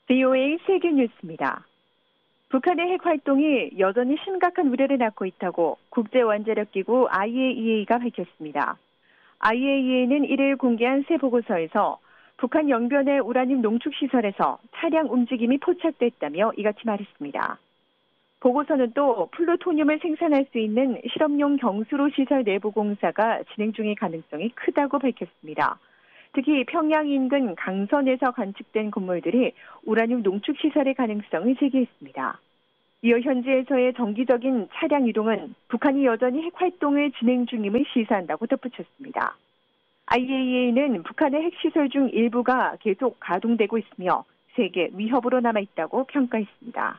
VOA 세계뉴스입니다. 북한의 핵 활동이 여전히 심각한 우려를 낳고 있다고 국제원자력기구 IAEA가 밝혔습니다. IAEA는 1일 공개한 새 보고서에서 북한 영변의 우라늄 농축시설에서 차량 움직임이 포착됐다며 이같이 말했습니다. 보고서는 또 플루토늄을 생산할 수 있는 실험용 경수로 시설 내부 공사가 진행 중일 가능성이 크다고 밝혔습니다. 특히 평양 인근 강선에서 관측된 건물들이 우라늄 농축 시설의 가능성을 제기했습니다. 이어 현지에서의 정기적인 차량 이동은 북한이 여전히 핵 활동을 진행 중임을 시사한다고 덧붙였습니다. IAEA는 북한의 핵시설 중 일부가 계속 가동되고 있으며 세계 위협으로 남아있다고 평가했습니다.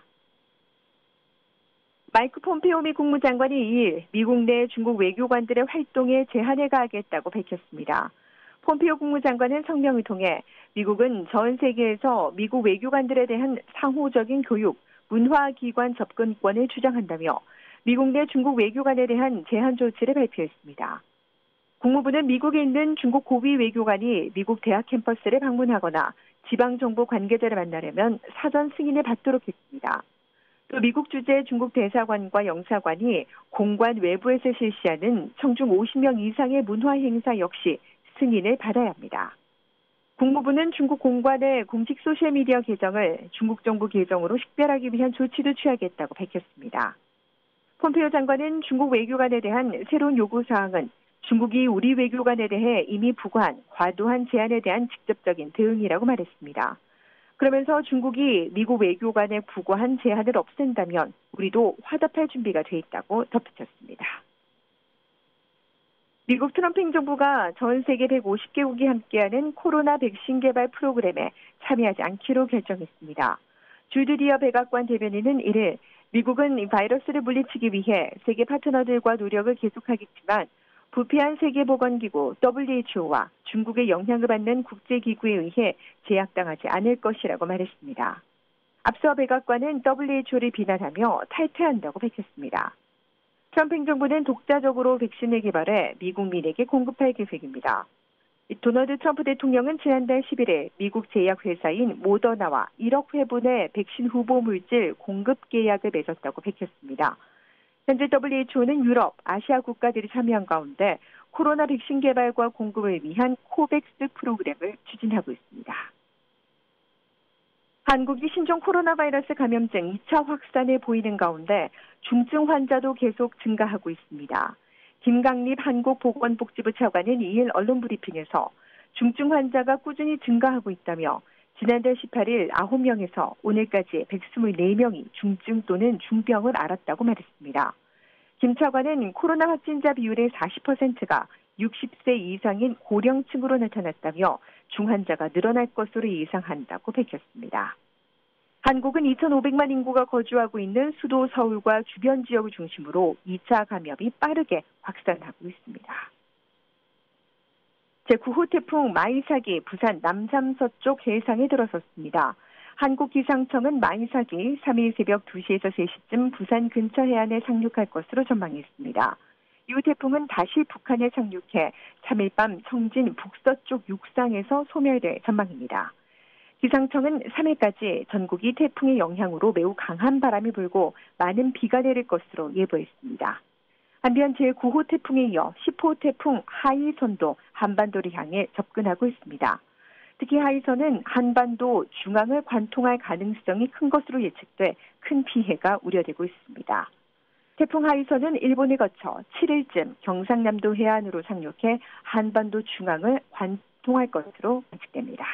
마이크 폼페오 미 국무장관이 2일 미국 내 중국 외교관들의 활동에 제한을 가하겠다고 밝혔습니다. 폼페오 국무장관은 성명을 통해 미국은 전 세계에서 미국 외교관들에 대한 상호적인 교육, 문화기관 접근권을 주장한다며 미국 내 중국 외교관에 대한 제한 조치를 발표했습니다. 국무부는 미국에 있는 중국 고위 외교관이 미국 대학 캠퍼스를 방문하거나 지방정부 관계자를 만나려면 사전 승인을 받도록 했습니다. 또 미국 주재 중국 대사관과 영사관이 공관 외부에서 실시하는 청중 50명 이상의 문화 행사 역시 승인을 받아야 합니다. 국무부는 중국 공관의 공식 소셜미디어 계정을 중국 정부 계정으로 식별하기 위한 조치도 취하겠다고 밝혔습니다. 폼페오 장관은 중국 외교관에 대한 새로운 요구사항은 중국이 우리 외교관에 대해 이미 부과한 과도한 제한에 대한 직접적인 대응이라고 말했습니다. 그러면서 중국이 미국 외교관에 부과한 제한을 없앤다면 우리도 화답할 준비가 돼 있다고 덧붙였습니다. 미국 트럼프 행정부가 전 세계 150개국이 함께하는 코로나 백신 개발 프로그램에 참여하지 않기로 결정했습니다. 주드리어 백악관 대변인은 1일 미국은 바이러스를 물리치기 위해 세계 파트너들과 노력을 계속하겠지만 부패한 세계보건기구 WHO와 중국의 영향을 받는 국제기구에 의해 제약당하지 않을 것이라고 말했습니다. 앞서 백악관은 WHO를 비난하며 탈퇴한다고 밝혔습니다. 트럼프 행정부는 독자적으로 백신을 개발해 미국민에게 공급할 계획입니다. 도널드 트럼프 대통령은 지난달 11일 미국 제약회사인 모더나와 1억 회분의 백신 후보 물질 공급 계약을 맺었다고 밝혔습니다. 현재 WHO는 유럽, 아시아 국가들이 참여한 가운데 코로나 백신 개발과 공급을 위한 코백스 프로그램을 추진하고 있습니다. 한국이 신종 코로나 바이러스 감염증 2차 확산을 보이는 가운데 중증 환자도 계속 증가하고 있습니다. 김강립 한국보건복지부 차관은 2일 언론 브리핑에서 중증 환자가 꾸준히 증가하고 있다며 지난달 18일 9명에서 오늘까지 124명이 중증 또는 중병을 앓았다고 말했습니다. 김 차관은 코로나 확진자 비율의 40%가 60세 이상인 고령층으로 나타났다며 중환자가 늘어날 것으로 예상한다고 밝혔습니다. 한국은 2,500만 인구가 거주하고 있는 수도 서울과 주변 지역을 중심으로 2차 감염이 빠르게 확산하고 있습니다. 제9호 태풍 마이삭이 부산 남삼서쪽 해상에 들어섰습니다. 한국기상청은 마이삭이 3일 새벽 2시에서 3시쯤 부산 근처 해안에 상륙할 것으로 전망했습니다. 이후 태풍은 다시 북한에 상륙해 3일 밤 청진 북서쪽 육상에서 소멸될 전망입니다. 기상청은 3일까지 전국이 태풍의 영향으로 매우 강한 바람이 불고 많은 비가 내릴 것으로 예보했습니다. 한편 제9호 태풍에 이어 10호 태풍 하이선도 한반도를 향해 접근하고 있습니다. 특히 하이선은 한반도 중앙을 관통할 가능성이 큰 것으로 예측돼 큰 피해가 우려되고 있습니다. 태풍 하이선은 일본을 거쳐 7일쯤 경상남도 해안으로 상륙해 한반도 중앙을 관통할 것으로 예측됩니다.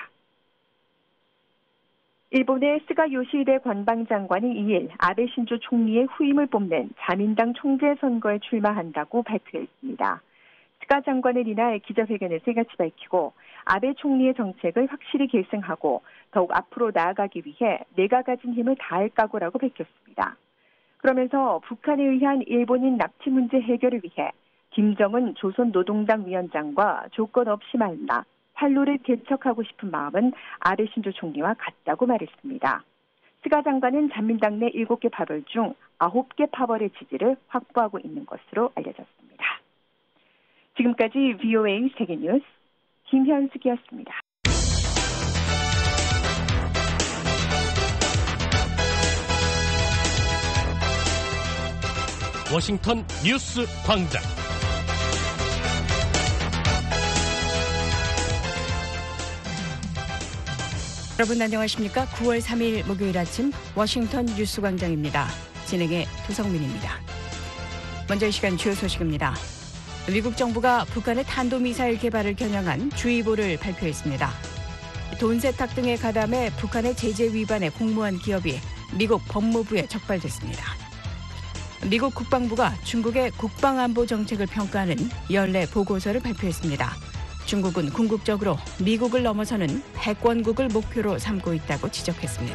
일본의 스가 요시히데 관방장관이 2일 아베 신조 총리의 후임을 뽑는 자민당 총재 선거에 출마한다고 발표했습니다. 스가 장관은 이날 기자회견에서 이같이 밝히고 아베 총리의 정책을 확실히 계승하고 더욱 앞으로 나아가기 위해 내가 가진 힘을 다할 각오라고 밝혔습니다. 그러면서 북한에 의한 일본인 납치 문제 해결을 위해 김정은 조선노동당 위원장과 조건 없이 만나 활로를 개척하고 싶은 마음은 아베 신조 총리와 같다고 말했습니다. 스가 장관은 자민당 내 7개 파벌 중 9개 파벌의 지지를 확보하고 있는 것으로 알려졌습니다. 지금까지 VOA 세계뉴스 김현숙이었습니다. 워싱턴 뉴스 광장. 여러분 안녕하십니까? 9월 3일 목요일 아침 워싱턴 뉴스 광장입니다. 진행의 도성민입니다. 먼저 이 시간 주요 소식입니다. 미국 정부가 북한의 탄도미사일 개발을 겨냥한 주의보를 발표했습니다. 돈 세탁 등에 가담해 북한의 제재 위반에 공모한 기업이 미국 법무부에 적발됐습니다. 미국 국방부가 중국의 국방안보 정책을 평가하는 연례 보고서를 발표했습니다. 중국은 궁극적으로 미국을 넘어서는 패권국을 목표로 삼고 있다고 지적했습니다.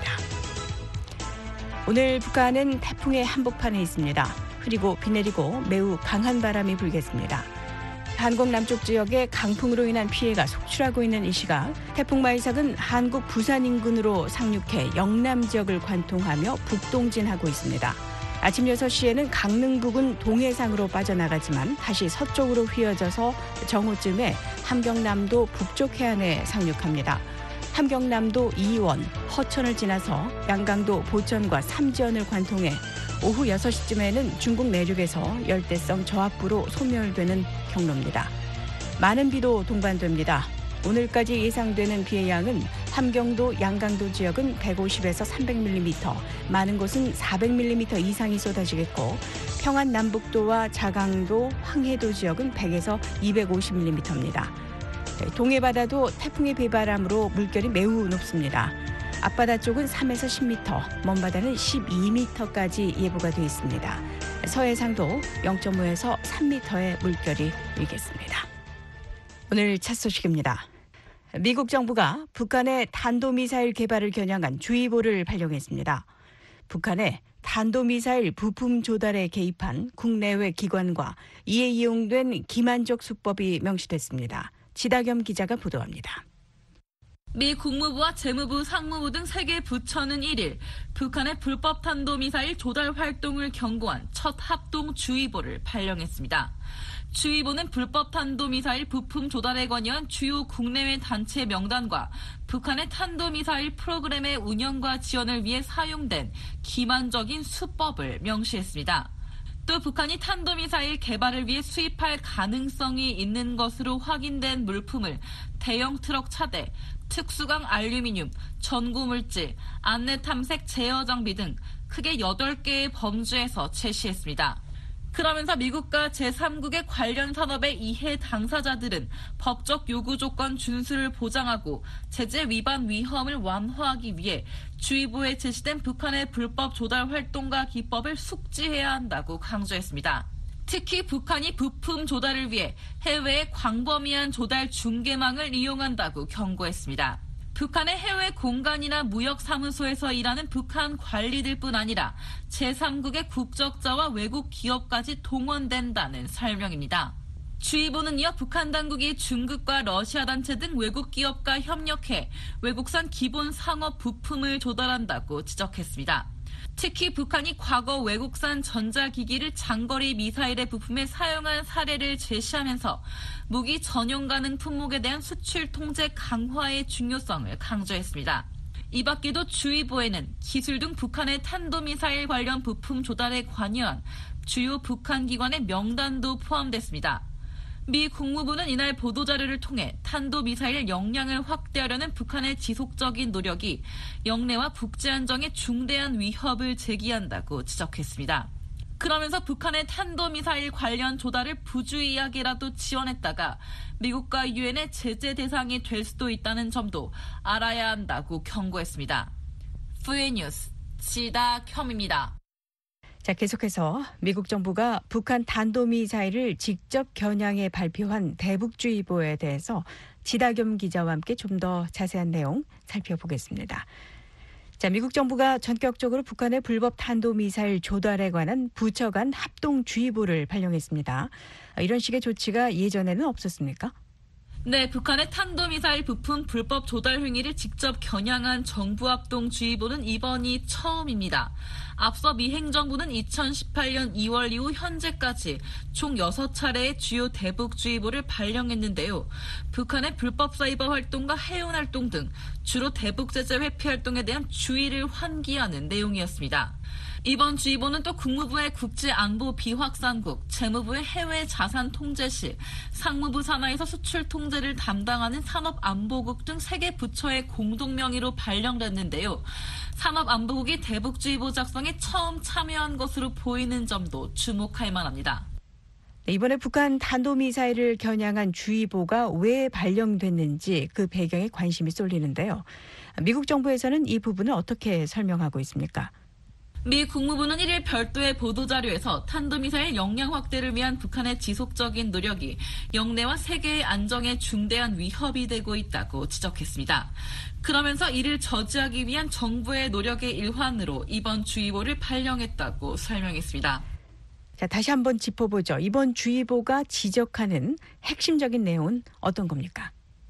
오늘 북한은 태풍의 한복판에 있습니다. 흐리고 비 내리고 매우 강한 바람이 불겠습니다. 한국 남쪽 지역에 강풍으로 인한 피해가 속출하고 있는 이 시각, 태풍 마이삭은 한국 부산 인근으로 상륙해 영남 지역을 관통하며 북동진하고 있습니다. 아침 6시에는 강릉 부근 동해상으로 빠져나가지만 다시 서쪽으로 휘어져서 정오쯤에 함경남도 북쪽 해안에 상륙합니다. 함경남도 이원, 허천을 지나서 양강도 보천과 삼지연을 관통해 오후 6시쯤에는 중국 내륙에서 열대성 저압부로 소멸되는 경로입니다. 많은 비도 동반됩니다. 오늘까지 예상되는 비의 양은 함경도, 양강도 지역은 150에서 300mm, 많은 곳은 400mm 이상이 쏟아지겠고 평안 남북도와 자강도, 황해도 지역은 100에서 250mm입니다. 동해바다도 태풍의 비바람으로 물결이 매우 높습니다. 앞바다 쪽은 3에서 10m, 먼바다는 12m까지 예보가 되어 있습니다. 서해상도 0.5에서 3m의 물결이 일겠습니다. 오늘 첫 소식입니다. 미국 정부가 북한의 탄도미사일 개발을 겨냥한 주의보를 발령했습니다. 북한의 탄도미사일 부품 조달에 개입한 국내외 기관과 이에 이용된 기만적 수법이 명시됐습니다. 지다겸 기자가 보도합니다. 미 국무부와 재무부, 상무부 등 3개 부처는 1일 북한의 불법 탄도미사일 조달 활동을 경고한 첫 합동주의보를 발령했습니다. 주의보는 불법 탄도미사일 부품 조달에 관여한 주요 국내외 단체 명단과 북한의 탄도미사일 프로그램의 운영과 지원을 위해 사용된 기만적인 수법을 명시했습니다. 또 북한이 탄도미사일 개발을 위해 수입할 가능성이 있는 것으로 확인된 물품을 대형 트럭 차대, 특수강 알루미늄, 전구물질, 안내 탐색 제어 장비 등 크게 8개의 범주에서 제시했습니다. 그러면서 미국과 제3국의 관련 산업의 이해 당사자들은 법적 요구 조건 준수를 보장하고 제재 위반 위험을 완화하기 위해 주의보에 제시된 북한의 불법 조달 활동과 기법을 숙지해야 한다고 강조했습니다. 특히 북한이 부품 조달을 위해 해외의 광범위한 조달 중개망을 이용한다고 경고했습니다. 북한의 해외 공간이나 무역사무소에서 일하는 북한 관리들뿐 아니라 제3국의 국적자와 외국 기업까지 동원된다는 설명입니다. 주의보는 이어 북한 당국이 중국과 러시아 단체 등 외국 기업과 협력해 외국산 기본 상업 부품을 조달한다고 지적했습니다. 특히 북한이 과거 외국산 전자기기를 장거리 미사일의 부품에 사용한 사례를 제시하면서 무기 전용 가능 품목에 대한 수출 통제 강화의 중요성을 강조했습니다. 이 밖에도 주의보에는 기술 등 북한의 탄도미사일 관련 부품 조달에 관여한 주요 북한 기관의 명단도 포함됐습니다. 미 국무부는 이날 보도자료를 통해 탄도미사일 역량을 확대하려는 북한의 지속적인 노력이 영내와 국제안정에 중대한 위협을 제기한다고 지적했습니다. 그러면서 북한의 탄도미사일 관련 조달을 부주의하게라도 지원했다가 미국과 유엔의 제재 대상이 될 수도 있다는 점도 알아야 한다고 경고했습니다. VN 뉴스 지다겸입니다. 자, 계속해서 미국 정부가 북한 탄도미사일을 직접 겨냥해 발표한 대북주의보에 대해서 지다겸 기자와 함께 좀 더 자세한 내용 살펴보겠습니다. 자, 미국 정부가 전격적으로 북한의 불법 탄도미사일 조달에 관한 부처 간 합동주의보를 발령했습니다. 이런 식의 조치가 예전에는 없었습니까? 네, 북한의 탄도미사일 부품 불법 조달 행위를 직접 겨냥한 정부 합동주의보는 이번이 처음입니다. 앞서 미 행정부는 2018년 2월 이후 현재까지 총 6차례의 주요 대북주의보를 발령했는데요. 북한의 불법 사이버 활동과 해운 활동 등 주로 대북 제재 회피 활동에 대한 주의를 환기하는 내용이었습니다. 이번 주의보는 또 국무부의 국제안보 비확산국, 재무부의 해외 자산 통제실, 상무부 산하에서 수출 통제를 담당하는 산업안보국 등 3개 부처의 공동 명의로 발령됐는데요. 산업안보국이 대북주의보 작성에 처음 참여한 것으로 보이는 점도 주목할 만합니다. 이번에 북한 탄도미사일을 겨냥한 주의보가 왜 발령됐는지 그 배경에 관심이 쏠리는데요. 미국 정부에서는 이 부분을 어떻게 설명하고 있습니까? 미 국무부는 1일 별도의 보도자료에서 탄도미사일 역량 확대를 위한 북한의 지속적인 노력이 영내와 세계의 안정에 중대한 위협이 되고 있다고 지적했습니다. 그러면서 이를 저지하기 위한 정부의 노력의 일환으로 이번 주의보를 발령했다고 설명했습니다. 자, 다시 한번 짚어보죠. 이번 주의보가 지적하는 핵심적인 내용은 어떤 겁니까?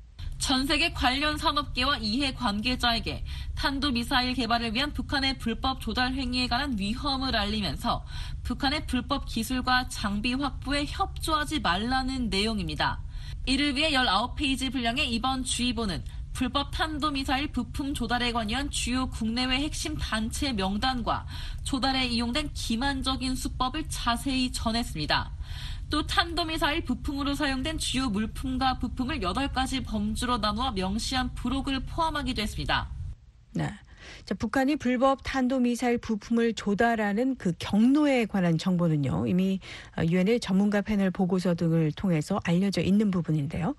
전 세계 관련 산업계와 이해 관계자에게 탄도미사일 개발을 위한 북한의 불법 조달 행위에 관한 위험을 알리면서 북한의 불법 기술과 장비 확보에 협조하지 말라는 내용입니다. 이를 위해 19페이지 분량의 이번 주의보는 불법 탄도미사일 부품 조달에 관여한 주요 국내외 핵심 단체 명단과 조달에 이용된 기만적인 수법을 자세히 전했습니다. 또 탄도미사일 부품으로 사용된 주요 물품과 부품을 8가지 범주로 나누어 명시한 부록을 포함하기도 했습니다. 네. 자, 북한이 불법 탄도미사일 부품을 조달하는 그 경로에 관한 정보는요. 이미 유엔의 전문가 패널 보고서 등을 통해서 알려져 있는 부분인데요.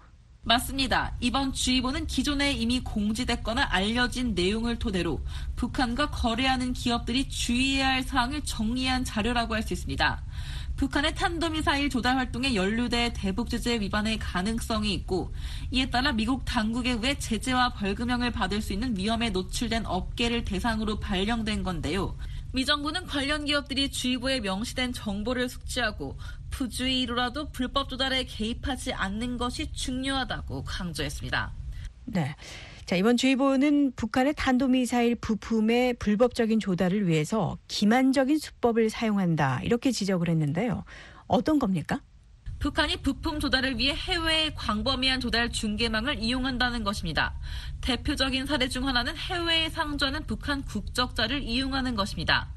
맞습니다. 이번 주의보는 기존에 이미 공지됐거나 알려진 내용을 토대로 북한과 거래하는 기업들이 주의해야 할 사항을 정리한 자료라고 할 수 있습니다. 북한의 탄도미사일 조달 활동에 연루돼 대북제재 위반의 가능성이 있고 이에 따라 미국 당국에 의해 제재와 벌금형을 받을 수 있는 위험에 노출된 업계를 대상으로 발령된 건데요. 미 정부는 관련 기업들이 주의보에 명시된 정보를 숙지하고 부주의로라도 불법 조달에 개입하지 않는 것이 중요하다고 강조했습니다. 네. 자, 이번 주의보는 북한의 탄도미사일 부품의 불법적인 조달을 위해서 기만적인 수법을 사용한다 이렇게 지적을 했는데요. 어떤 겁니까? 북한이 부품 조달을 위해 해외의 광범위한 조달 중개망을 이용한다는 것입니다. 대표적인 사례 중 하나는 해외에 상주하는 북한 국적자를 이용하는 것입니다.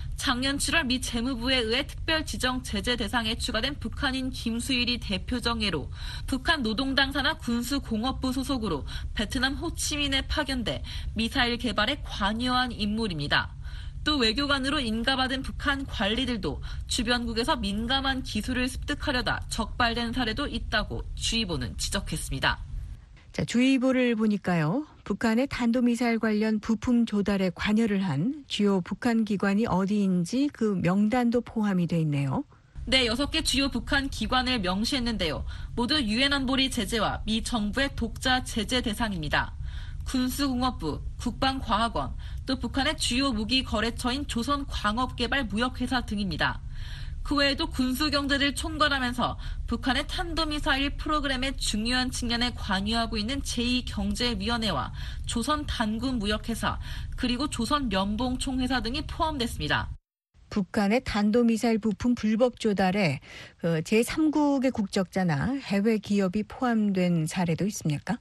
작년 7월 미 재무부에 의해 특별 지정 제재 대상에 추가된 북한인 김수일이 대표적 예로 북한 노동당 산하 군수공업부 소속으로 베트남 호치민에 파견돼 미사일 개발에 관여한 인물입니다. 또 외교관으로 인가받은 북한 관리들도 주변국에서 민감한 기술을 습득하려다 적발된 사례도 있다고 주의보는 지적했습니다. 자, 주의보를 보니까요. 북한의 탄도미사일 관련 부품 조달에 관여를 한 주요 북한 기관이 어디인지 그 명단도 포함이 돼 있네요. 네, 6개 주요 북한 기관을 명시했는데요. 모두 유엔 안보리 제재와 미 정부의 독자 제재 대상입니다. 군수공업부, 국방과학원, 또 북한의 주요 무기 거래처인 조선광업개발무역회사 등입니다. 그 외에도 군수경제를 총괄하면서 북한의 탄도미사일 프로그램의 중요한 측면에 관여하고 있는 제2경제위원회와 조선단군무역회사 그리고 조선면봉총회사 등이 포함됐습니다. 북한의 탄도미사일 부품 불법 조달에 제3국의 국적자나 해외 기업이 포함된 사례도 있습니까?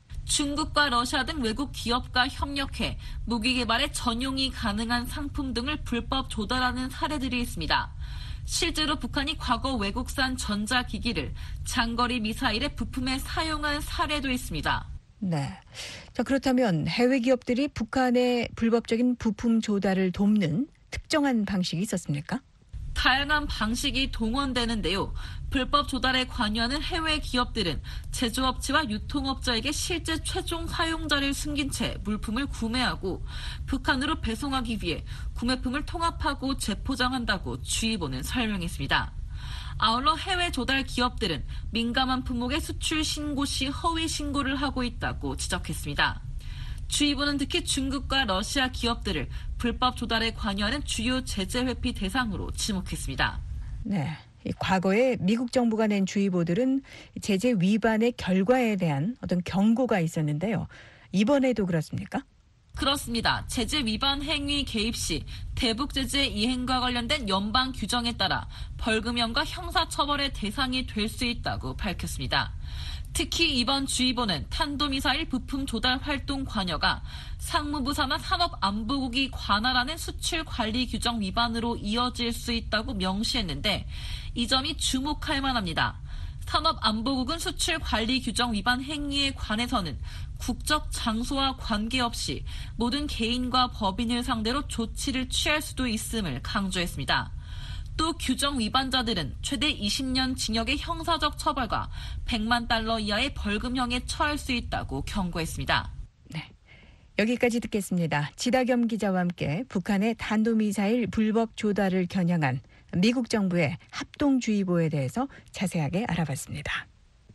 중국과 러시아 등 외국 기업과 협력해 무기 개발에 전용이 가능한 상품 등을 불법 조달하는 사례들이 있습니다. 실제로 북한이 과거 외국산 전자기기를 장거리 미사일의 부품에 사용한 사례도 있습니다. 네. 자, 그렇다면 해외 기업들이 북한의 불법적인 부품 조달을 돕는 특정한 방식이 있었습니까? 다양한 방식이 동원되는데요. 불법 조달에 관여하는 해외 기업들은 제조업체와 유통업자에게 실제 최종 사용자를 숨긴 채 물품을 구매하고 북한으로 배송하기 위해 구매품을 통합하고 재포장한다고 주의보는 설명했습니다. 아울러 해외 조달 기업들은 민감한 품목의 수출 신고 시 허위 신고를 하고 있다고 지적했습니다. 주의보는 특히 중국과 러시아 기업들을 불법 조달에 관여하는 주요 제재 회피 대상으로 지목했습니다. 네. 과거에 미국 정부가 낸 주의보들은 제재 위반의 결과에 대한 어떤 경고가 있었는데요. 이번에도 그렇습니까? 그렇습니다. 제재 위반 행위 개입 시 대북 제재 이행과 관련된 연방 규정에 따라 벌금형과 형사처벌의 대상이 될 수 있다고 밝혔습니다. 특히 이번 주의보는 탄도미사일 부품 조달 활동 관여가 상무부 산하 산업안보국이 관할하는 수출 관리 규정 위반으로 이어질 수 있다고 명시했는데 이 점이 주목할 만합니다. 산업안보국은 수출 관리 규정 위반 행위에 관해서는 국적 장소와 관계없이 모든 개인과 법인을 상대로 조치를 취할 수도 있음을 강조했습니다. 또 규정 위반자들은 최대 20년 징역의 형사적 처벌과 100만 달러 이하의 벌금형에 처할 수 있다고 경고했습니다. 네, 여기까지 듣겠습니다. 지다겸 기자와 함께 북한의 탄도미사일 불법 조달을 겨냥한 미국 정부의 합동주의보에 대해서 자세하게 알아봤습니다.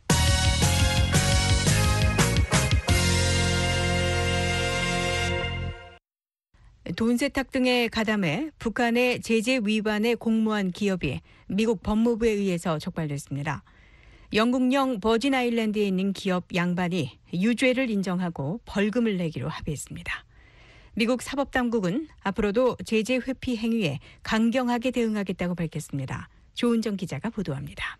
돈 세탁 등에 가담해 북한의 제재 위반에 공모한 기업이 미국 법무부에 의해서 적발됐습니다. 영국령 버진 아일랜드에 있는 기업 양반이 유죄를 인정하고 벌금을 내기로 합의했습니다. 미국 사법당국은 앞으로도 제재 회피 행위에 강경하게 대응하겠다고 밝혔습니다. 조은정 기자가 보도합니다.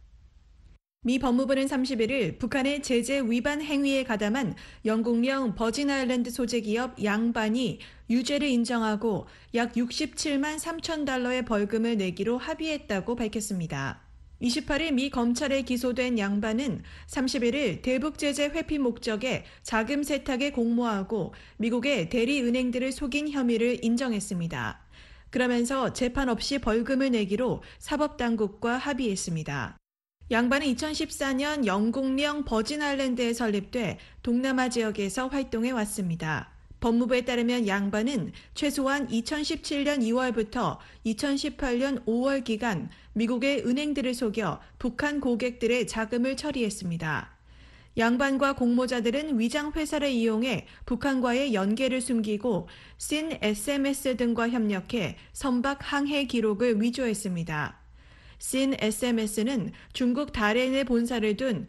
미 법무부는 31일 북한의 제재 위반 행위에 가담한 영국령 버진 아일랜드 소재 기업 양반이 유죄를 인정하고 약 67만 3천 달러의 벌금을 내기로 합의했다고 밝혔습니다. 28일 미 검찰에 기소된 양반은 31일 대북 제재 회피 목적의 자금 세탁에 공모하고 미국의 대리은행들을 속인 혐의를 인정했습니다. 그러면서 재판 없이 벌금을 내기로 사법당국과 합의했습니다. 양반은 2014년 영국령 버진 아일랜드에 설립돼 동남아 지역에서 활동해 왔습니다. 법무부에 따르면 양반은 최소한 2017년 2월부터 2018년 5월 기간 미국의 은행들을 속여 북한 고객들의 자금을 처리했습니다. 양반과 공모자들은 위장 회사를 이용해 북한과의 연계를 숨기고 씬 SMS 등과 협력해 선박 항해 기록을 위조했습니다. 씬 SMS는 중국 다롄에 본사를 둔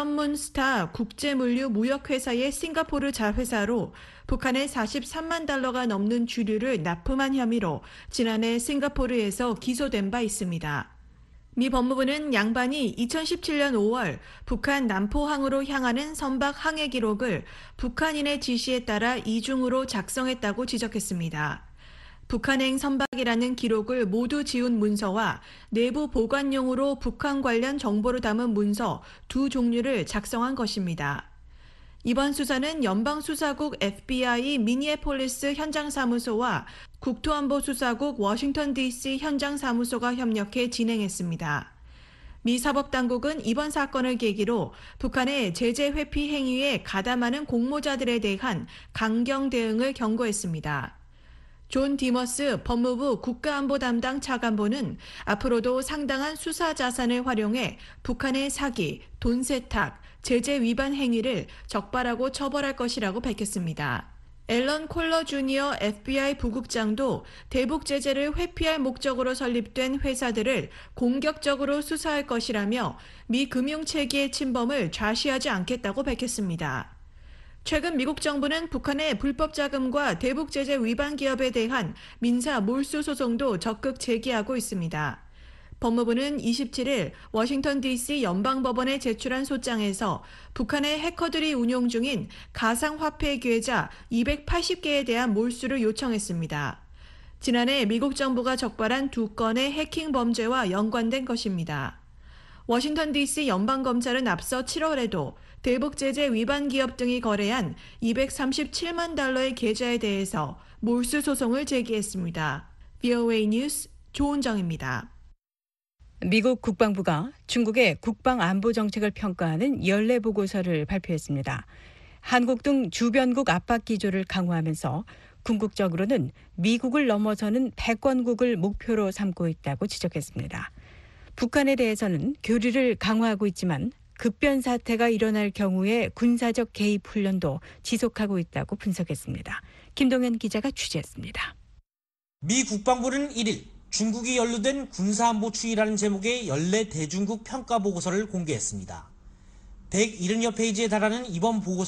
썬문스타 국제물류 무역회사의 싱가포르 자회사로 북한에 43만 달러가 넘는 주류를 납품한 혐의로 지난해 싱가포르에서 기소된 바 있습니다. 미 법무부는 양반이 2017년 5월 북한 남포항으로 향하는 선박 항해 기록을 북한인의 지시에 따라 이중으로 작성했다고 지적했습니다. 북한행 선박이라는 기록을 모두 지운 문서와 내부 보관용으로 북한 관련 정보를 담은 문서 두 종류를 작성한 것입니다. 이번 수사는 연방수사국 FBI 미니애폴리스 현장사무소와 국토안보수사국 워싱턴 DC 현장사무소가 협력해 진행했습니다. 미 사법당국은 이번 사건을 계기로 북한의 제재 회피 행위에 가담하는 공모자들에 대한 강경 대응을 경고했습니다. 존 디머스 법무부 국가안보 담당 차관보는 앞으로도 상당한 수사 자산을 활용해 북한의 사기, 돈 세탁, 제재 위반 행위를 적발하고 처벌할 것이라고 밝혔습니다. 앨런 콜러 주니어 FBI 부국장도 대북 제재를 회피할 목적으로 설립된 회사들을 공격적으로 수사할 것이라며 미 금융체계의 침범을 좌시하지 않겠다고 밝혔습니다. 최근 미국 정부는 북한의 불법 자금과 대북 제재 위반 기업에 대한 민사 몰수 소송도 적극 제기하고 있습니다. 법무부는 27일 워싱턴 DC 연방법원에 제출한 소장에서 북한의 해커들이 운용 중인 가상화폐 계좌 280개에 대한 몰수를 요청했습니다. 지난해 미국 정부가 적발한 2건의 해킹 범죄와 연관된 것입니다. 워싱턴 DC 연방검찰은 앞서 7월에도 대북 제재 위반 기업 등이 거래한 237만 달러의 계좌에 대해서 몰수 소송을 제기했습니다. VOA 뉴스 조은정입니다. 미국 국방부가 중국의 국방안보 정책을 평가하는 연례 보고서를 발표했습니다. 한국 등 주변국 압박 기조를 강화하면서 궁극적으로는 미국을 넘어서는 패권국을 목표로 삼고 있다고 지적했습니다. 북한에 대해서는 교류를 강화하고 있지만 급변 사태가 일어날 경우에 군사적 개입 훈련도 지속하고 있다고 분석했습니다. 김동현 기자가 취재했습니다. 미 국방부는 1일 중국이 연루된 군사안보 추이라는 제목의 연례 대중국 평가 보고서를 공개했습니다. 170여 페이지에 달하는 이번 보고서는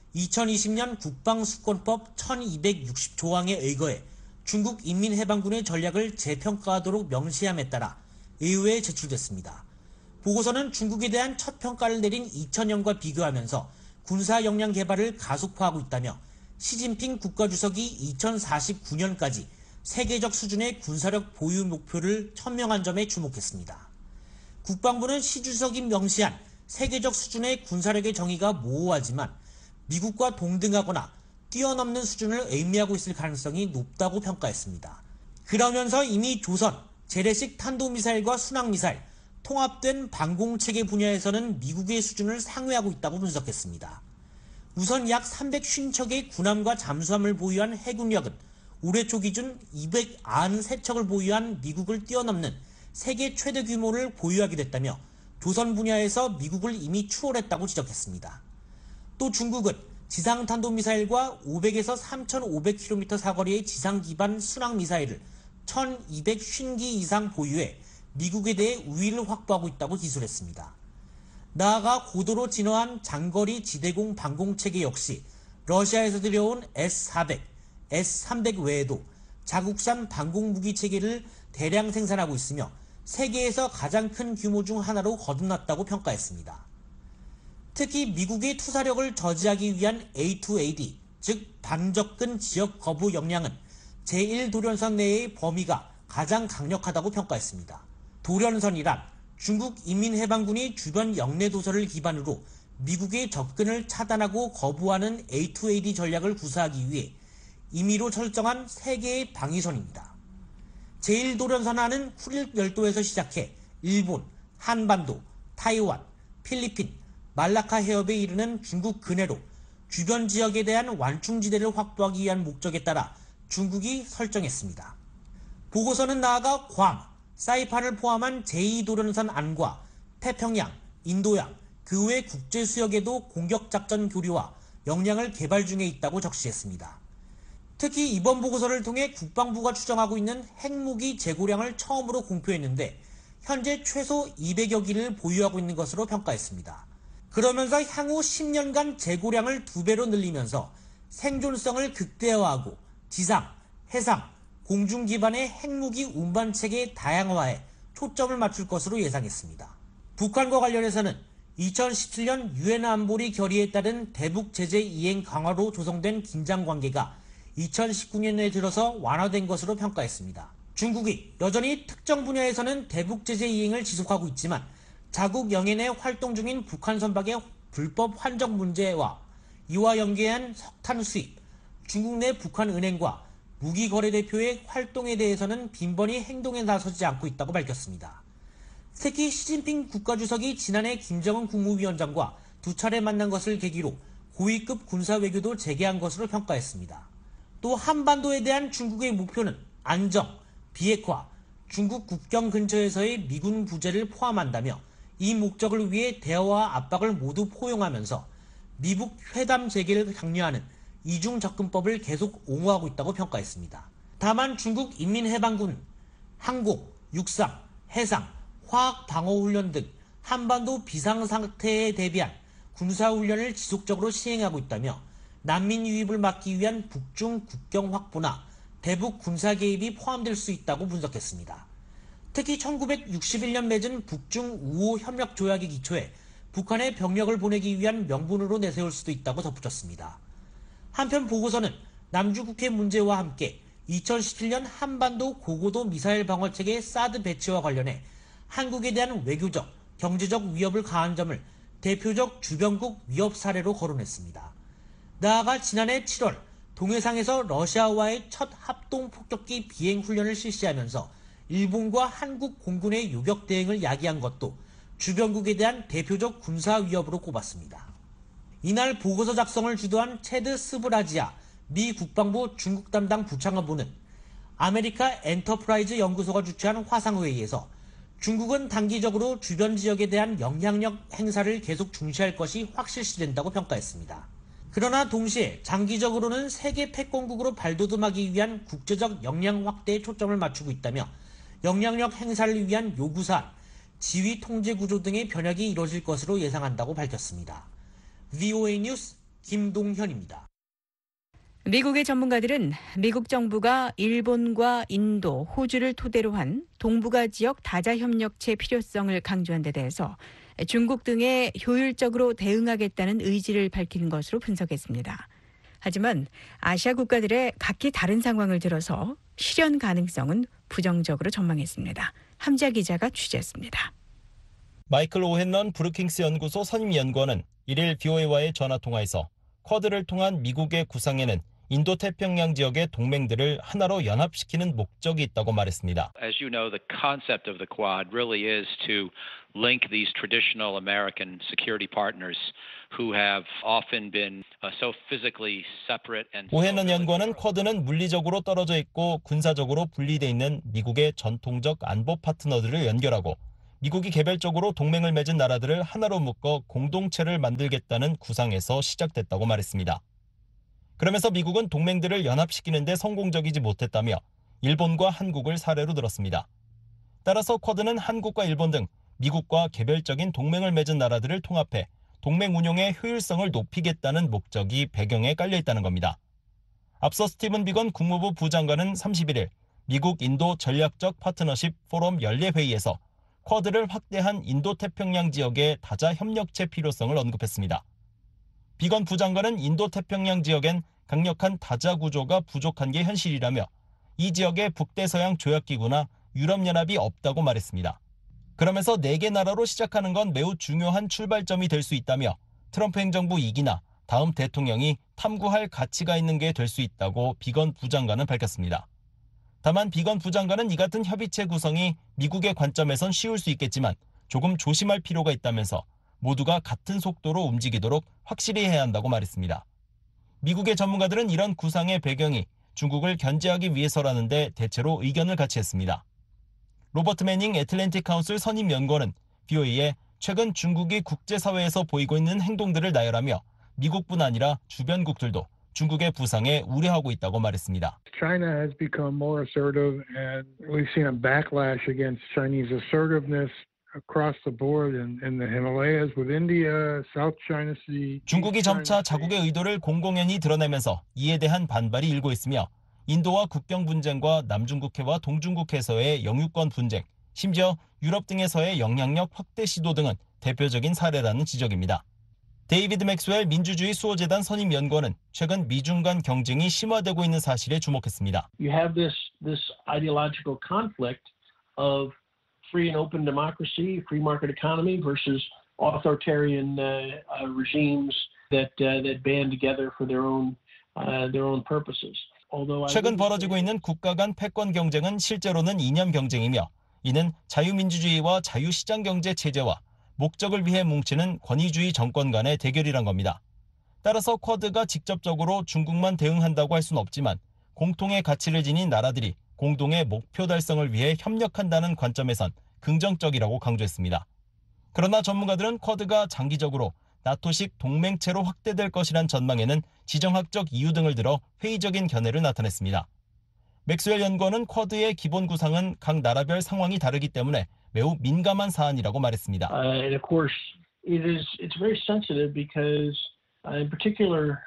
2020년 국방수권법 1260조항에 의거해 중국 인민해방군의 전략을 재평가하도록 명시함에 따라 의회에 제출됐습니다. 보고서는 중국에 대한 첫 평가를 내린 2000년과 비교하면서 군사 역량 개발을 가속화하고 있다며 시진핑 국가주석이 2049년까지 세계적 수준의 군사력 보유 목표를 천명한 점에 주목했습니다. 국방부는 시 주석이 명시한 세계적 수준의 군사력의 정의가 모호하지만 미국과 동등하거나 뛰어넘는 수준을 의미하고 있을 가능성이 높다고 평가했습니다. 그러면서 이미 조선, 재래식 탄도미사일과 순항미사일, 통합된 방공체계 분야에서는 미국의 수준을 상회하고 있다고 분석했습니다. 우선 약 350척의 군함과 잠수함을 보유한 해군력은 올해 초 기준 293척을 보유한 미국을 뛰어넘는 세계 최대 규모를 보유하게 됐다며 조선 분야에서 미국을 이미 추월했다고 지적했습니다. 또 중국은 지상탄도미사일과 500에서 3,500km 사거리의 지상기반 순항미사일을 1,250기 이상 보유해 미국에 대해 우위를 확보하고 있다고 기술했습니다. 나아가 고도로 진화한 장거리 지대공 방공체계 역시 러시아에서 들여온 S-400, S-300 외에도 자국산 방공무기체계를 대량 생산하고 있으며 세계에서 가장 큰 규모 중 하나로 거듭났다고 평가했습니다. 특히 미국의 투사력을 저지하기 위한 A2AD, 즉 반접근 지역 거부 역량은 제1도련선 내의 범위가 가장 강력하다고 평가했습니다. 도련선이란 중국 인민해방군이 주변 영내 도서를 기반으로 미국의 접근을 차단하고 거부하는 A2AD 전략을 구사하기 위해 임의로 설정한 세계의 방위선입니다. 제1도련선하는 쿠릴 열도에서 시작해 일본, 한반도, 타이완, 필리핀, 말라카 해협에 이르는 중국 근해로 주변 지역에 대한 완충지대를 확보하기 위한 목적에 따라 중국이 설정했습니다. 보고서는 나아가 괌, 사이판을 포함한 제2도련선 안과 태평양, 인도양, 그 외 국제수역에도 공격작전 교류와 역량을 개발 중에 있다고 적시했습니다. 특히 이번 보고서를 통해 국방부가 추정하고 있는 핵무기 재고량을 처음으로 공표했는데 현재 최소 200여 기를 보유하고 있는 것으로 평가했습니다. 그러면서 향후 10년간 재고량을 2배로 늘리면서 생존성을 극대화하고 지상, 해상, 공중 기반의 핵무기 운반체계 다양화에 초점을 맞출 것으로 예상했습니다. 북한과 관련해서는 2017년 유엔 안보리 결의에 따른 대북 제재 이행 강화로 조성된 긴장관계가 2019년에 들어서 완화된 것으로 평가했습니다. 중국이 여전히 특정 분야에서는 대북 제재 이행을 지속하고 있지만 자국 영해 내 활동 중인 북한 선박의 불법 환적 문제와 이와 연계한 석탄 수입, 중국 내 북한 은행과 무기거래대표의 활동에 대해서는 빈번히 행동에 나서지 않고 있다고 밝혔습니다. 특히 시진핑 국가주석이 지난해 김정은 국무위원장과 2차례 만난 것을 계기로 고위급 군사외교도 재개한 것으로 평가했습니다. 또 한반도에 대한 중국의 목표는 안정, 비핵화, 중국 국경 근처에서의 미군 부재를 포함한다며 이 목적을 위해 대화와 압박을 모두 포용하면서 미북 회담 재개를 장려하는 이중접근법을 계속 옹호하고 있다고 평가했습니다. 다만 중국 인민해방군 항공, 육상, 해상, 화학 방어훈련 등 한반도 비상상태에 대비한 군사훈련을 지속적으로 시행하고 있다며 난민 유입을 막기 위한 북중 국경 확보나 대북 군사 개입이 포함될 수 있다고 분석했습니다. 특히 1961년 맺은 북중 우호 협력 조약의 기초에 북한에 병력을 보내기 위한 명분으로 내세울 수도 있다고 덧붙였습니다. 한편 보고서는 남중국해 문제와 함께 2017년 한반도 고고도 미사일 방어체계 사드 배치와 관련해 한국에 대한 외교적, 경제적 위협을 가한 점을 대표적 주변국 위협 사례로 거론했습니다. 나아가 지난해 7월 동해상에서 러시아와의 첫 합동 폭격기 비행 훈련을 실시하면서 일본과 한국 공군의 요격 대응을 야기한 것도 주변국에 대한 대표적 군사 위협으로 꼽았습니다. 이날 보고서 작성을 주도한 체드 스브라지아 미 국방부 중국 담당 부창관보는 아메리카 엔터프라이즈 연구소가 주최한 화상회의에서 중국은 단기적으로 주변 지역에 대한 영향력 행사를 계속 중시할 것이 확실시된다고 평가했습니다. 그러나 동시에 장기적으로는 세계 패권국으로 발돋움하기 위한 국제적 역량 확대에 초점을 맞추고 있다며 영향력 행사를 위한 요구사안, 지휘 통제 구조 등의 변혁이 이뤄질 것으로 예상한다고 밝혔습니다. VOA 뉴스 김동현입니다. 미국의 전문가들은 미국 정부가 일본과 인도, 호주를 토대로 한 동북아 지역 다자 협력체 필요성을 강조한 데 대해서 중국 등에 효율적으로 대응하겠다는 의지를 밝힌 것으로 분석했습니다. 하지만 아시아 국가들의 각기 다른 상황을 들어서 실현 가능성은 부정적으로 전망했습니다. 함지아 기자가 취재했습니다. 마이클 오헨런 브루킹스 연구소 선임연구원은 1일 BOA와의 전화통화에서 쿼드를 통한 미국의 구상에는 인도태평양 지역의 동맹들을 하나로 연합시키는 목적이 있다고 말했습니다. As you know, the concept of the Quad really is to link these traditional American security partners who have often been so physically separate and 오헨런 연구원은 쿼드는 물리적으로 떨어져 있고 군사적으로 분리돼 있는 미국의 전통적 안보 파트너들을 연결하고 미국이 개별적으로 동맹을 맺은 나라들을 하나로 묶어 공동체를 만들겠다는 구상에서 시작됐다고 말했습니다. 그러면서 미국은 동맹들을 연합시키는 데 성공적이지 못했다며 일본과 한국을 사례로 들었습니다. 따라서 쿼드는 한국과 일본 등 미국과 개별적인 동맹을 맺은 나라들을 통합해 동맹 운용의 효율성을 높이겠다는 목적이 배경에 깔려 있다는 겁니다. 앞서 스티븐 비건 국무부 부장관은 31일 미국 인도 전략적 파트너십 포럼 연례회의에서 쿼드를 확대한 인도태평양 지역의 다자 협력체 필요성을 언급했습니다. 비건 부장관은 인도태평양 지역엔 강력한 다자 구조가 부족한 게 현실이라며 이 지역에 북대서양 조약기구나 유럽연합이 없다고 말했습니다. 그러면서 4개 나라로 시작하는 건 매우 중요한 출발점이 될 수 있다며 트럼프 행정부 2기나 다음 대통령이 탐구할 가치가 있는 게 될 수 있다고 비건 부장관은 밝혔습니다. 다만 비건 부장관은 이 같은 협의체 구성이 미국의 관점에선 쉬울 수 있겠지만 조금 조심할 필요가 있다면서 모두가 같은 속도로 움직이도록 확실히 해야 한다고 말했습니다. 미국의 전문가들은 이런 구상의 배경이 중국을 견제하기 위해서라는데 대체로 의견을 같이 했습니다. 로버트 매닝 애틀랜틱 카운슬 선임 연구원은 BOA에 최근 중국이 국제사회에서 보이고 있는 행동들을 나열하며 미국뿐 아니라 주변국들도 중국의 부상에 우려하고 있다고 말했습니다. China has become more assertive and we've seen a backlash against Chinese assertiveness across the board in the Himalayas with India, South China Sea. 중국이 점차 자국의 의도를 공공연히 드러내면서 이에 대한 반발이 일고 있으며 인도와 국경 분쟁과 남중국해와 동중국해에서의 영유권 분쟁, 심지어 유럽 등에서의 영향력 확대 시도 등은 대표적인 사례라는 지적입니다. 데이비드 맥스웰 민주주의 수호재단 선임 연구원은 최근 미중 간 경쟁이 심화되고 있는 사실에 주목했습니다. You have this ideological conflict of free and open democracy, free market economy versus authoritarian regimes that band together for their own purposes. 최근 벌어지고 있는 국가 간 패권 경쟁은 실제로는 이념 경쟁이며 이는 자유민주주의와 자유시장 경제 체제와 목적을 위해 뭉치는 권위주의 정권 간의 대결이란 겁니다. 따라서 쿼드가 직접적으로 중국만 대응한다고 할 수는 없지만 공통의 가치를 지닌 나라들이 공동의 목표 달성을 위해 협력한다는 관점에선 긍정적이라고 강조했습니다. 그러나 전문가들은 쿼드가 장기적으로 나토식 동맹체로 확대될 것이란 전망에는 지정학적 이유 등을 들어 회의적인 견해를 나타냈습니다. 맥스웰 연구원은 쿼드의 기본 구상은 각 나라별 상황이 다르기 때문에 매우 민감한 사안이라고 말했습니다. And of course, it's very sensitive because, in particular,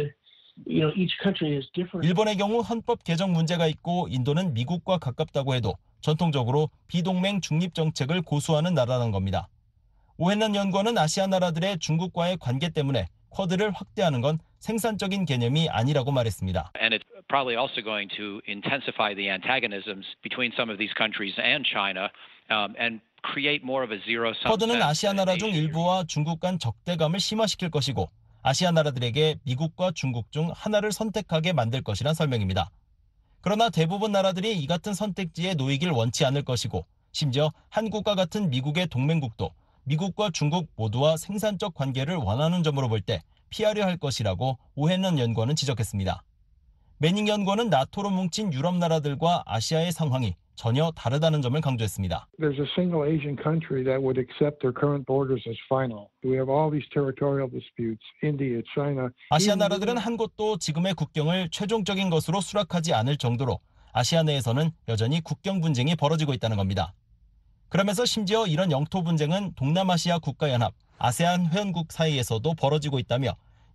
each country is different. 일본의 경우 헌법 개정 문제가 있고 인도는 미국과 가깝다고 해도 전통적으로 비동맹 중립 정책을 고수하는 나라라는 겁니다. 오헨런 연구원은 아시아 나라들의 중국과의 관계 때문에 쿼드를 확대하는 건 생산적인 개념이 아니라고 말했습니다. And it's probably also going to intensify the antagonisms between some of these countries and China and create more of a zero-sum. 쿼드는 아시아 나라 중 일부와 중국 간 적대감을 심화시킬 것이고 아시아 나라들에게 미국과 중국 중 하나를 선택하게 만들 것이란 설명입니다. 그러나 대부분 나라들이 이 같은 선택지에 놓이길 원치 않을 것이고 심지어 한국과 같은 미국의 동맹국도 미국과 중국 모두와 생산적 관계를 원하는 점으로 볼 때 피하려 할 것이라고 오헨런 연구원은 지적했습니다. 매닝 연구원은 나토로 뭉친 유럽 나라들과 아시아의 상황이 전혀 다르다는 점을 강조했습니다. There's a single Asian country that would accept their current borders as final. We have all these territorial disputes. India, China. 아시아 나라들은 한 곳도 지금의 국경을 최종적인 것으로 수락하지 않을 정도로 아시아 내에서는 여전히 국경 분쟁이 벌어지고 있다는 겁니다. 그러면서 심지어 이런 영토 분쟁은 동남아시아 국가연합, 아세안 회원국 사이에서도 벌어지고 있다며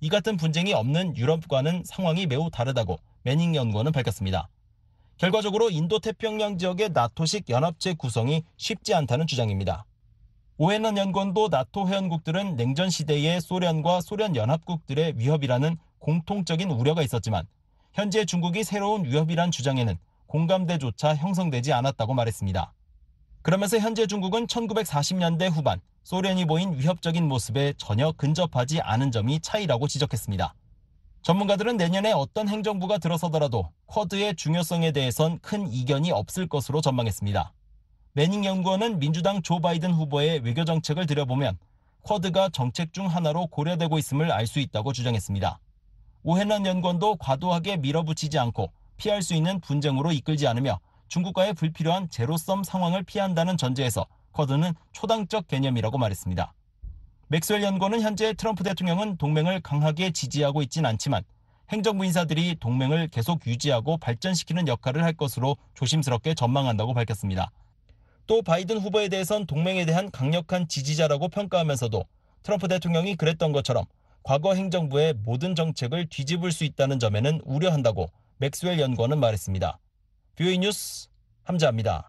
이 같은 분쟁이 없는 유럽과는 상황이 매우 다르다고 매닝 연구원은 밝혔습니다. 결과적으로 인도태평양 지역의 나토식 연합체 구성이 쉽지 않다는 주장입니다. 오해넌 연구원도 나토 회원국들은 냉전 시대의 소련과 소련 연합국들의 위협이라는 공통적인 우려가 있었지만 현재 중국이 새로운 위협이란 주장에는 공감대조차 형성되지 않았다고 말했습니다. 그러면서 현재 중국은 1940년대 후반 소련이 보인 위협적인 모습에 전혀 근접하지 않은 점이 차이라고 지적했습니다. 전문가들은 내년에 어떤 행정부가 들어서더라도 쿼드의 중요성에 대해선 큰 이견이 없을 것으로 전망했습니다. 매닝 연구원은 민주당 조 바이든 후보의 외교 정책을 들여보면 쿼드가 정책 중 하나로 고려되고 있음을 알 수 있다고 주장했습니다. 오해넌 연구원도 과도하게 밀어붙이지 않고 피할 수 있는 분쟁으로 이끌지 않으며 중국과의 불필요한 제로섬 상황을 피한다는 전제에서 쿼드는 초당적 개념이라고 말했습니다. 맥스웰 연구원은 현재 트럼프 대통령은 동맹을 강하게 지지하고 있진 않지만 행정부 인사들이 동맹을 계속 유지하고 발전시키는 역할을 할 것으로 조심스럽게 전망한다고 밝혔습니다. 또 바이든 후보에 대해선 동맹에 대한 강력한 지지자라고 평가하면서도 트럼프 대통령이 그랬던 것처럼 과거 행정부의 모든 정책을 뒤집을 수 있다는 점에는 우려한다고 맥스웰 연구원은 말했습니다. VOA 뉴스 함자합니다.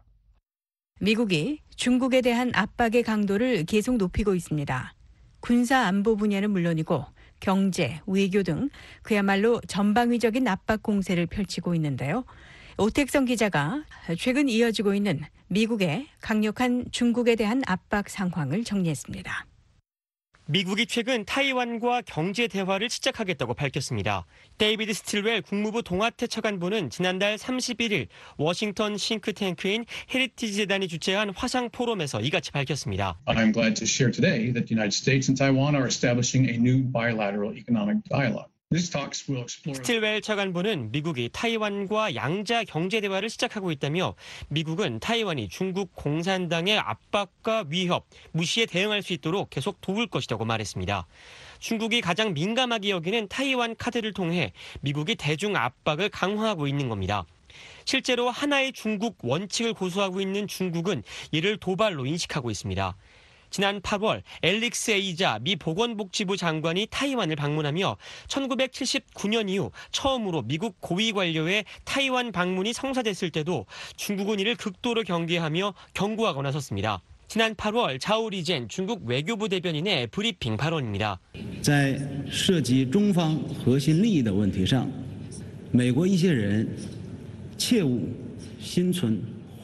미국이 중국에 대한 압박의 강도를 계속 높이고 있습니다. 군사 안보 분야는 물론이고 경제, 외교 등 그야말로 전방위적인 압박 공세를 펼치고 있는데요. 오택성 기자가 최근 이어지고 있는 미국의 강력한 중국에 대한 압박 상황을 정리했습니다. 미국이 최근 타이완과 경제 대화를 시작하겠다고 밝혔습니다. 데이비드 스틸웰 국무부 동아태 차관보는 지난달 31일 워싱턴 싱크탱크인 헤리티지 재단이 주최한 화상 포럼에서 이같이 밝혔습니다. I'm glad to share today that the United States and Taiwan are establishing a new bilateral economic dialogue. 스틸웰 차관보는 미국이 타이완과 양자 경제 대화를 시작하고 있다며 미국은 타이완이 중국 공산당의 압박과 위협, 무시에 대응할 수 있도록 계속 도울 것이라고 말했습니다. 중국이 가장 민감하게 여기는 타이완 카드를 통해 미국이 대중 압박을 강화하고 있는 겁니다. 실제로 하나의 중국 원칙을 고수하고 있는 중국은 이를 도발로 인식하고 있습니다. 지난 8월 앨릭스 에이자 미 보건복지부 장관이 타이완을 방문하며 1979년 이후 처음으로 미국 고위 관료의 타이완 방문이 성사됐을 때도 중국은 이를 극도로 경계하며 경고하고 나섰습니다. 지난 8월 자오 리젠 중국 외교부 대변인의 브리핑 발언입니다. 在涉及中方核心利益的问题上，美国一些人切勿心存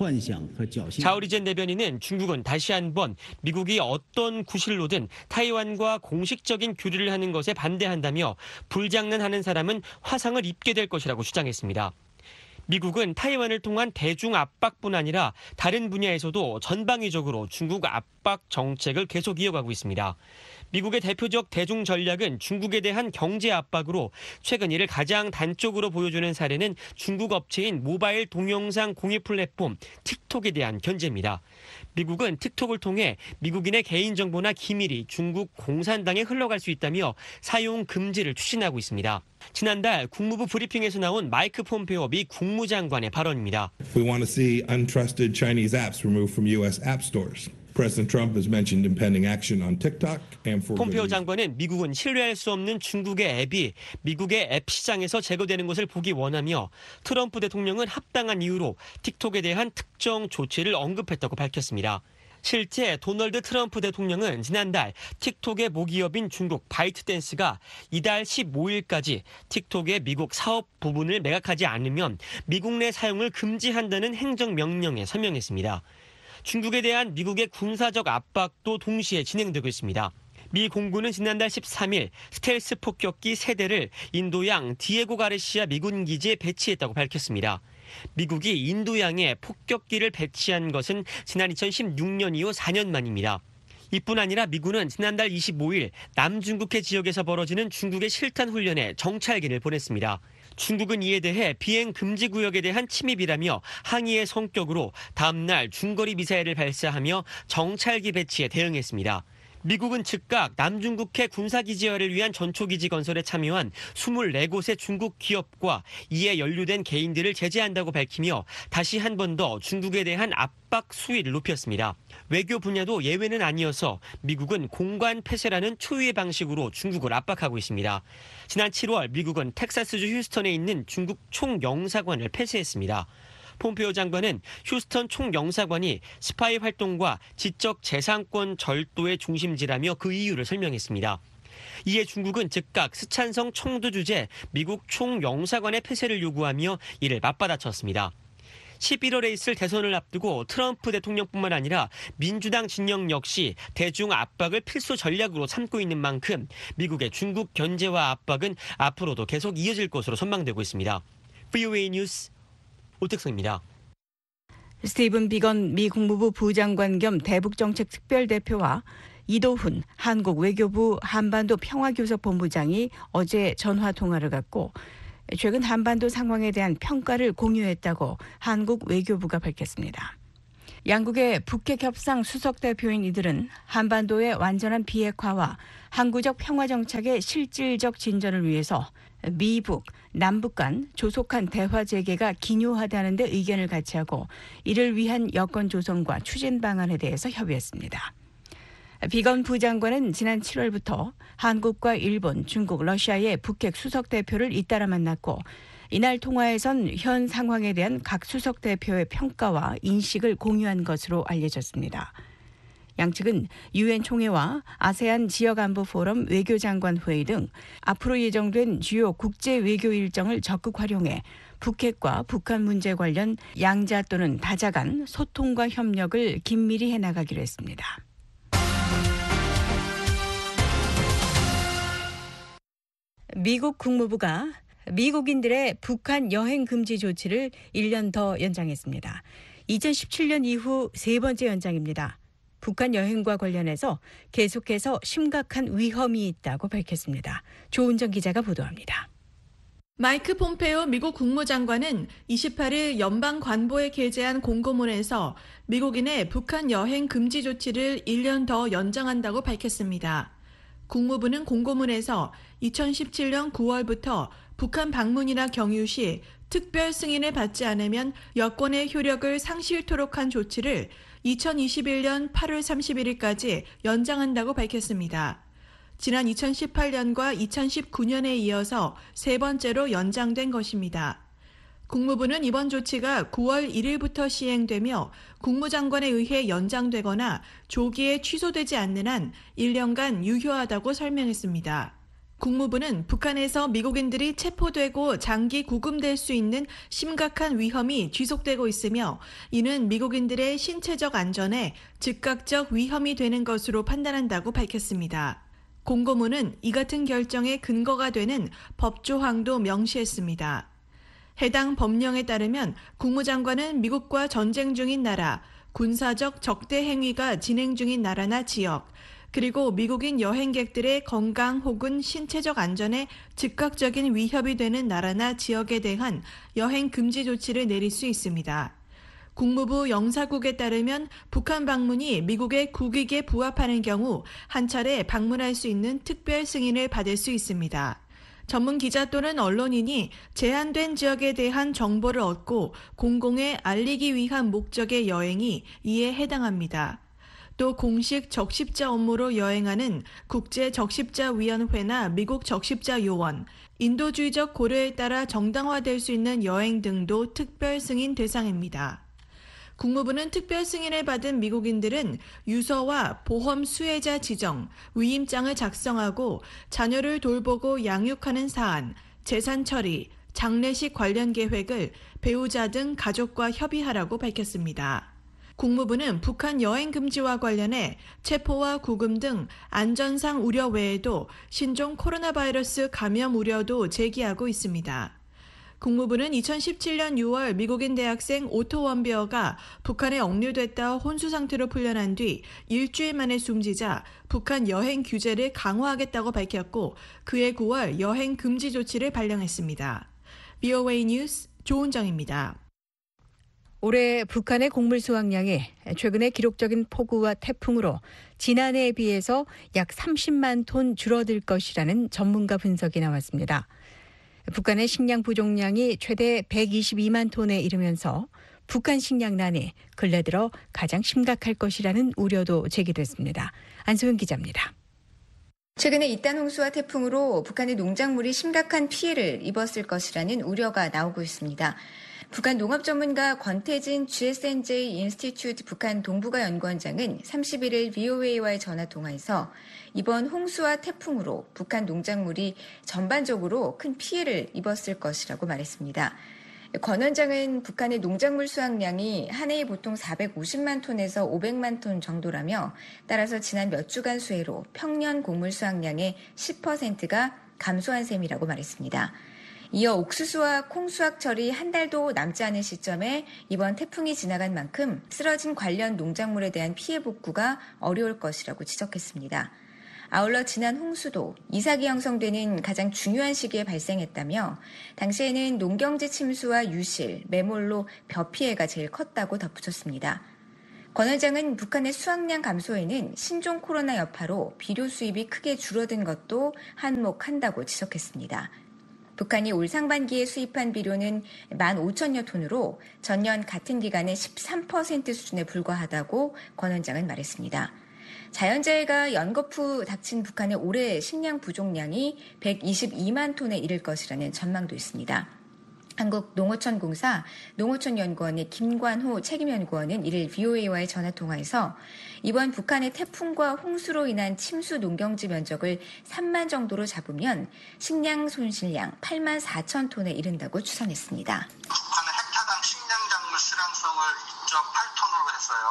자오리젠 대변인은 중국은 다시 한번 미국이 어떤 구실로든 타이완과 공식적인 교류를 하는 것에 반대한다며 불장난하는 사람은 화상을 입게 될 것이라고 주장했습니다. 미국은 타이완을 통한 대중 압박뿐 아니라 다른 분야에서도 전방위적으로 중국 압박 정책을 계속 이어가고 있습니다. 미국의 대표적 대중 전략은 중국에 대한 경제 압박으로 최근 이를 가장 단적으로 보여주는 사례는 중국 업체인 모바일 동영상 공유 플랫폼 틱톡에 대한 견제입니다. 미국은 틱톡을 통해 미국인의 개인정보나 기밀이 중국 공산당에 흘러갈 수 있다며 사용 금지를 추진하고 있습니다. 지난달 국무부 브리핑에서 나온 마이크 폼페오 미 국무장관의 발언입니다. We want to see untrusted Chinese apps removed from U.S. app stores. President Trump has mentioned impending action on TikTok and for 폼페오 장관은 미국은 신뢰할 수 없는 중국의 앱이 미국의 앱 시장에서 제거되는 것을 보기 원하며 트럼프 대통령은 합당한 이유로 틱톡에 대한 특정 조치를 언급했다고 밝혔습니다. 실제 도널드 트럼프 대통령은 지난달 틱톡의 모기업인 중국 바이트댄스가 이달 15일까지 틱톡의 미국 사업 부분을 매각하지 않으면 미국 내 사용을 금지한다는 행정명령에 서명했습니다. 중국에 대한 미국의 군사적 압박도 동시에 진행되고 있습니다. 미 공군은 지난달 13일 스텔스 폭격기 3대를 인도양 디에고 가르시아 미군 기지에 배치했다고 밝혔습니다. 미국이 인도양에 폭격기를 배치한 것은 지난 2016년 이후 4년 만입니다. 이뿐 아니라 미군은 지난달 25일 남중국해 지역에서 벌어지는 중국의 실탄 훈련에 정찰기를 보냈습니다. 중국은 이에 대해 비행 금지 구역에 대한 침입이라며 항의의 성격으로 다음 날 중거리 미사일을 발사하며 정찰기 배치에 대응했습니다. 미국은 즉각 남중국해 군사기지화를 위한 전초기지 건설에 참여한 24곳의 중국 기업과 이에 연루된 개인들을 제재한다고 밝히며 다시 한 번 더 중국에 대한 압박 수위를 높였습니다. 외교 분야도 예외는 아니어서 미국은 공관 폐쇄라는 초유의 방식으로 중국을 압박하고 있습니다. 지난 7월 미국은 텍사스주 휴스턴에 있는 중국 총영사관을 폐쇄했습니다. 폼페이오 장관은 휴스턴 총영사관이 스파이 활동과 지적 재산권 절도의 중심지라며 그 이유를 설명했습니다. 이에 중국은 즉각 스촨성 청두 주재 미국 총영사관의 폐쇄를 요구하며 이를 맞받아쳤습니다. 11월에 있을 대선을 앞두고 트럼프 대통령뿐만 아니라 민주당 진영 역시 대중 압박을 필수 전략으로 삼고 있는 만큼 미국의 중국 견제와 압박은 앞으로도 계속 이어질 것으로 전망되고 있습니다. VOA 뉴스 오택성입니다. 스티븐 비건 미 국무부 부장관 겸 대북정책특별대표와 이도훈 한국 외교부 한반도 평화교섭본부장이 어제 전화통화를 갖고 최근 한반도 상황에 대한 평가를 공유했다고 한국 외교부가 밝혔습니다. 양국의 북핵 협상 수석 대표인 이들은 한반도의 완전한 비핵화와 항구적 평화 정착의 실질적 진전을 위해서 미북, 남북 간 조속한 대화 재개가 기묘하다는 데 의견을 같이 하고 이를 위한 여건 조성과 추진 방안에 대해서 협의했습니다. 비건 부장관은 지난 7월부터 한국과 일본, 중국, 러시아의 북핵 수석 대표를 잇따라 만났고 이날 통화에선 현 상황에 대한 각 수석 대표의 평가와 인식을 공유한 것으로 알려졌습니다. 양측은 유엔 총회와 아세안 지역안보 포럼 외교장관 회의 등 앞으로 예정된 주요 국제 외교 일정을 적극 활용해 북핵과 북한 문제 관련 양자 또는 다자 간 소통과 협력을 긴밀히 해나가기로 했습니다. 미국 국무부가 미국인들의 북한 여행 금지 조치를 1년 더 연장했습니다. 2017년 이후 세 번째 연장입니다. 북한 여행과 관련해서 계속해서 심각한 위험이 있다고 밝혔습니다. 조은정 기자가 보도합니다. 마이크 폼페이오 미국 국무장관은 28일 연방 관보에 게재한 공고문에서 미국인의 북한 여행 금지 조치를 1년 더 연장한다고 밝혔습니다. 국무부는 공고문에서 2017년 9월부터 북한 방문이나 경유 시 특별 승인을 받지 않으면 여권의 효력을 상실토록 한 조치를 2021년 8월 31일까지 연장한다고 밝혔습니다. 지난 2018년과 2019년에 이어서 세 번째로 연장된 것입니다. 국무부는 이번 조치가 9월 1일부터 시행되며 국무장관에 의해 연장되거나 조기에 취소되지 않는 한 1년간 유효하다고 설명했습니다. 국무부는 북한에서 미국인들이 체포되고 장기 구금될 수 있는 심각한 위험이 지속되고 있으며 이는 미국인들의 신체적 안전에 즉각적 위험이 되는 것으로 판단한다고 밝혔습니다. 공고문은 이 같은 결정의 근거가 되는 법조항도 명시했습니다. 해당 법령에 따르면 국무장관은 미국과 전쟁 중인 나라, 군사적 적대 행위가 진행 중인 나라나 지역, 그리고 미국인 여행객들의 건강 혹은 신체적 안전에 즉각적인 위협이 되는 나라나 지역에 대한 여행 금지 조치를 내릴 수 있습니다. 국무부 영사국에 따르면 북한 방문이 미국의 국익에 부합하는 경우 한 차례 방문할 수 있는 특별 승인을 받을 수 있습니다. 전문 기자 또는 언론인이 제한된 지역에 대한 정보를 얻고 공공에 알리기 위한 목적의 여행이 이에 해당합니다. 또 공식 적십자 업무로 여행하는 국제적십자위원회나 미국 적십자요원, 인도주의적 고려에 따라 정당화될 수 있는 여행 등도 특별 승인 대상입니다. 국무부는 특별 승인을 받은 미국인들은 유서와 보험 수혜자 지정, 위임장을 작성하고 자녀를 돌보고 양육하는 사안, 재산 처리, 장례식 관련 계획을 배우자 등 가족과 협의하라고 밝혔습니다. 국무부는 북한 여행 금지와 관련해 체포와 구금 등 안전상 우려 외에도 신종 코로나 바이러스 감염 우려도 제기하고 있습니다. 국무부는 2017년 6월 미국인 대학생 오토 원베어가 북한에 억류됐다 혼수 상태로 풀려난 뒤 일주일 만에 숨지자 북한 여행 규제를 강화하겠다고 밝혔고 그해 9월 여행 금지 조치를 발령했습니다. VOA 뉴스 조은정입니다. 올해 북한의 곡물 수확량이 최근에 기록적인 폭우와 태풍으로 지난해에 비해서 약 30만 톤 줄어들 것이라는 전문가 분석이 나왔습니다. 북한의 식량 부족량이 최대 122만 톤에 이르면서 북한 식량난이 근래 들어 가장 심각할 것이라는 우려도 제기됐습니다. 안소영 기자입니다. 최근에 잇단 홍수와 태풍으로 북한의 농작물이 심각한 피해를 입었을 것이라는 우려가 나오고 있습니다. 북한 농업 전문가 권태진 GSNJ 인스티튜트 북한 동북아 연구원장은 31일 VOA와의 전화 통화에서 이번 홍수와 태풍으로 북한 농작물이 전반적으로 큰 피해를 입었을 것이라고 말했습니다. 권 원장은 북한의 농작물 수확량이 한 해에 보통 450만 톤에서 500만 톤 정도라며 따라서 지난 몇 주간 수해로 평년 곡물 수확량의 10%가 감소한 셈이라고 말했습니다. 이어 옥수수와 콩 수확철이 한 달도 남지 않은 시점에 이번 태풍이 지나간 만큼 쓰러진 관련 농작물에 대한 피해 복구가 어려울 것이라고 지적했습니다. 아울러 지난 홍수도 이삭이 형성되는 가장 중요한 시기에 발생했다며 당시에는 농경지 침수와 유실, 매몰로 벼 피해가 제일 컸다고 덧붙였습니다. 권 원장은 북한의 수확량 감소에는 신종 코로나 여파로 비료 수입이 크게 줄어든 것도 한몫한다고 지적했습니다. 북한이 올 상반기에 수입한 비료는 15,000여 톤으로 전년 같은 기간의 13% 수준에 불과하다고 권 원장은 말했습니다. 자연재해가 연거푸 닥친 북한의 올해 식량 부족량이 122만 톤에 이를 것이라는 전망도 있습니다. 한국농어촌공사 농어촌연구원의 김관호 책임연구원은 1일 VOA와의 전화통화에서 이번 북한의 태풍과 홍수로 인한 침수 농경지 면적을 3만 정도로 잡으면 식량 손실량 8만 4천 톤에 이른다고 추산했습니다. 북한은 헥타당 식량작물 수량성을 2.8톤으로 했어요.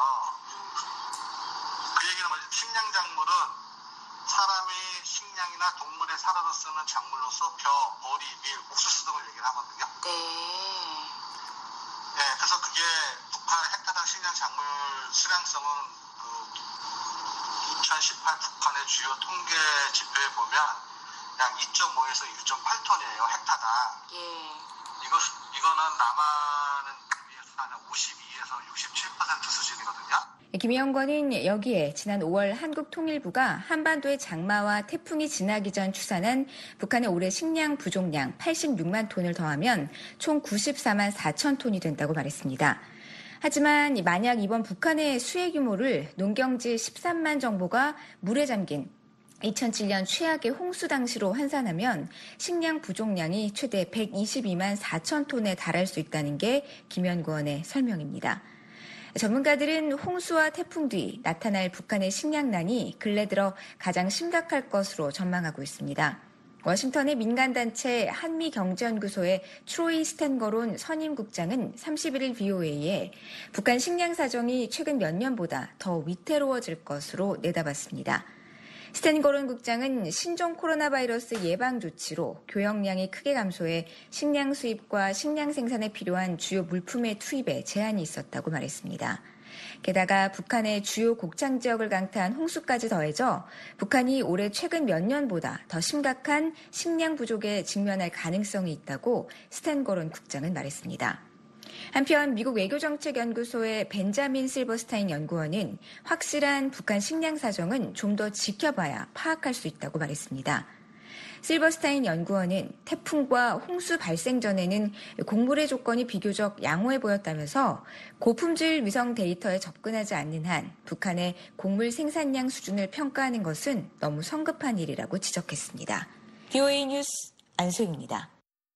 그 얘기는 뭐지? 식량작물은 사람의 식량이나 동물의 사료로 쓰는 작물로서 벼, 보리, 밀, 옥수수 등을 얘기를 하거든요. 네, 그래서 그게 북한 헥타당 식량 작물 수량성은 2018 북한의 주요 통계 지표에 보면 약 2.5에서 6.8톤이에요, 헥타당. 이거는 남한은 비해서 한 52에서 67% 수준이거든요. 김 연구원은 여기에 지난 5월 한국통일부가 한반도의 장마와 태풍이 지나기 전 추산한 북한의 올해 식량 부족량 86만 톤을 더하면 총 94만 4천 톤이 된다고 말했습니다. 하지만 만약 이번 북한의 수해 규모를 농경지 13만 정보가 물에 잠긴 2007년 최악의 홍수 당시로 환산하면 식량 부족량이 최대 122만 4천 톤에 달할 수 있다는 게 김 연구원의 설명입니다. 전문가들은 홍수와 태풍 뒤 나타날 북한의 식량난이 근래 들어 가장 심각할 것으로 전망하고 있습니다. 워싱턴의 민간단체 한미경제연구소의 트로이 스탠거론 선임국장은 31일 VOA에 북한 식량 사정이 최근 몇 년보다 더 위태로워질 것으로 내다봤습니다. 스탠거론 국장은 신종 코로나 바이러스 예방 조치로 교역량이 크게 감소해 식량 수입과 식량 생산에 필요한 주요 물품의 투입에 제한이 있었다고 말했습니다. 게다가 북한의 주요 곡창 지역을 강타한 홍수까지 더해져 북한이 올해 최근 몇 년보다 더 심각한 식량 부족에 직면할 가능성이 있다고 스탠거론 국장은 말했습니다. 한편 미국 외교정책연구소의 벤자민 실버스타인 연구원은 확실한 북한 식량 사정은 좀 더 지켜봐야 파악할 수 있다고 말했습니다. 실버스타인 연구원은 태풍과 홍수 발생 전에는 곡물의 조건이 비교적 양호해 보였다면서 고품질 위성 데이터에 접근하지 않는 한 북한의 곡물 생산량 수준을 평가하는 것은 너무 성급한 일이라고 지적했습니다. VOA 뉴스 안소희입니다.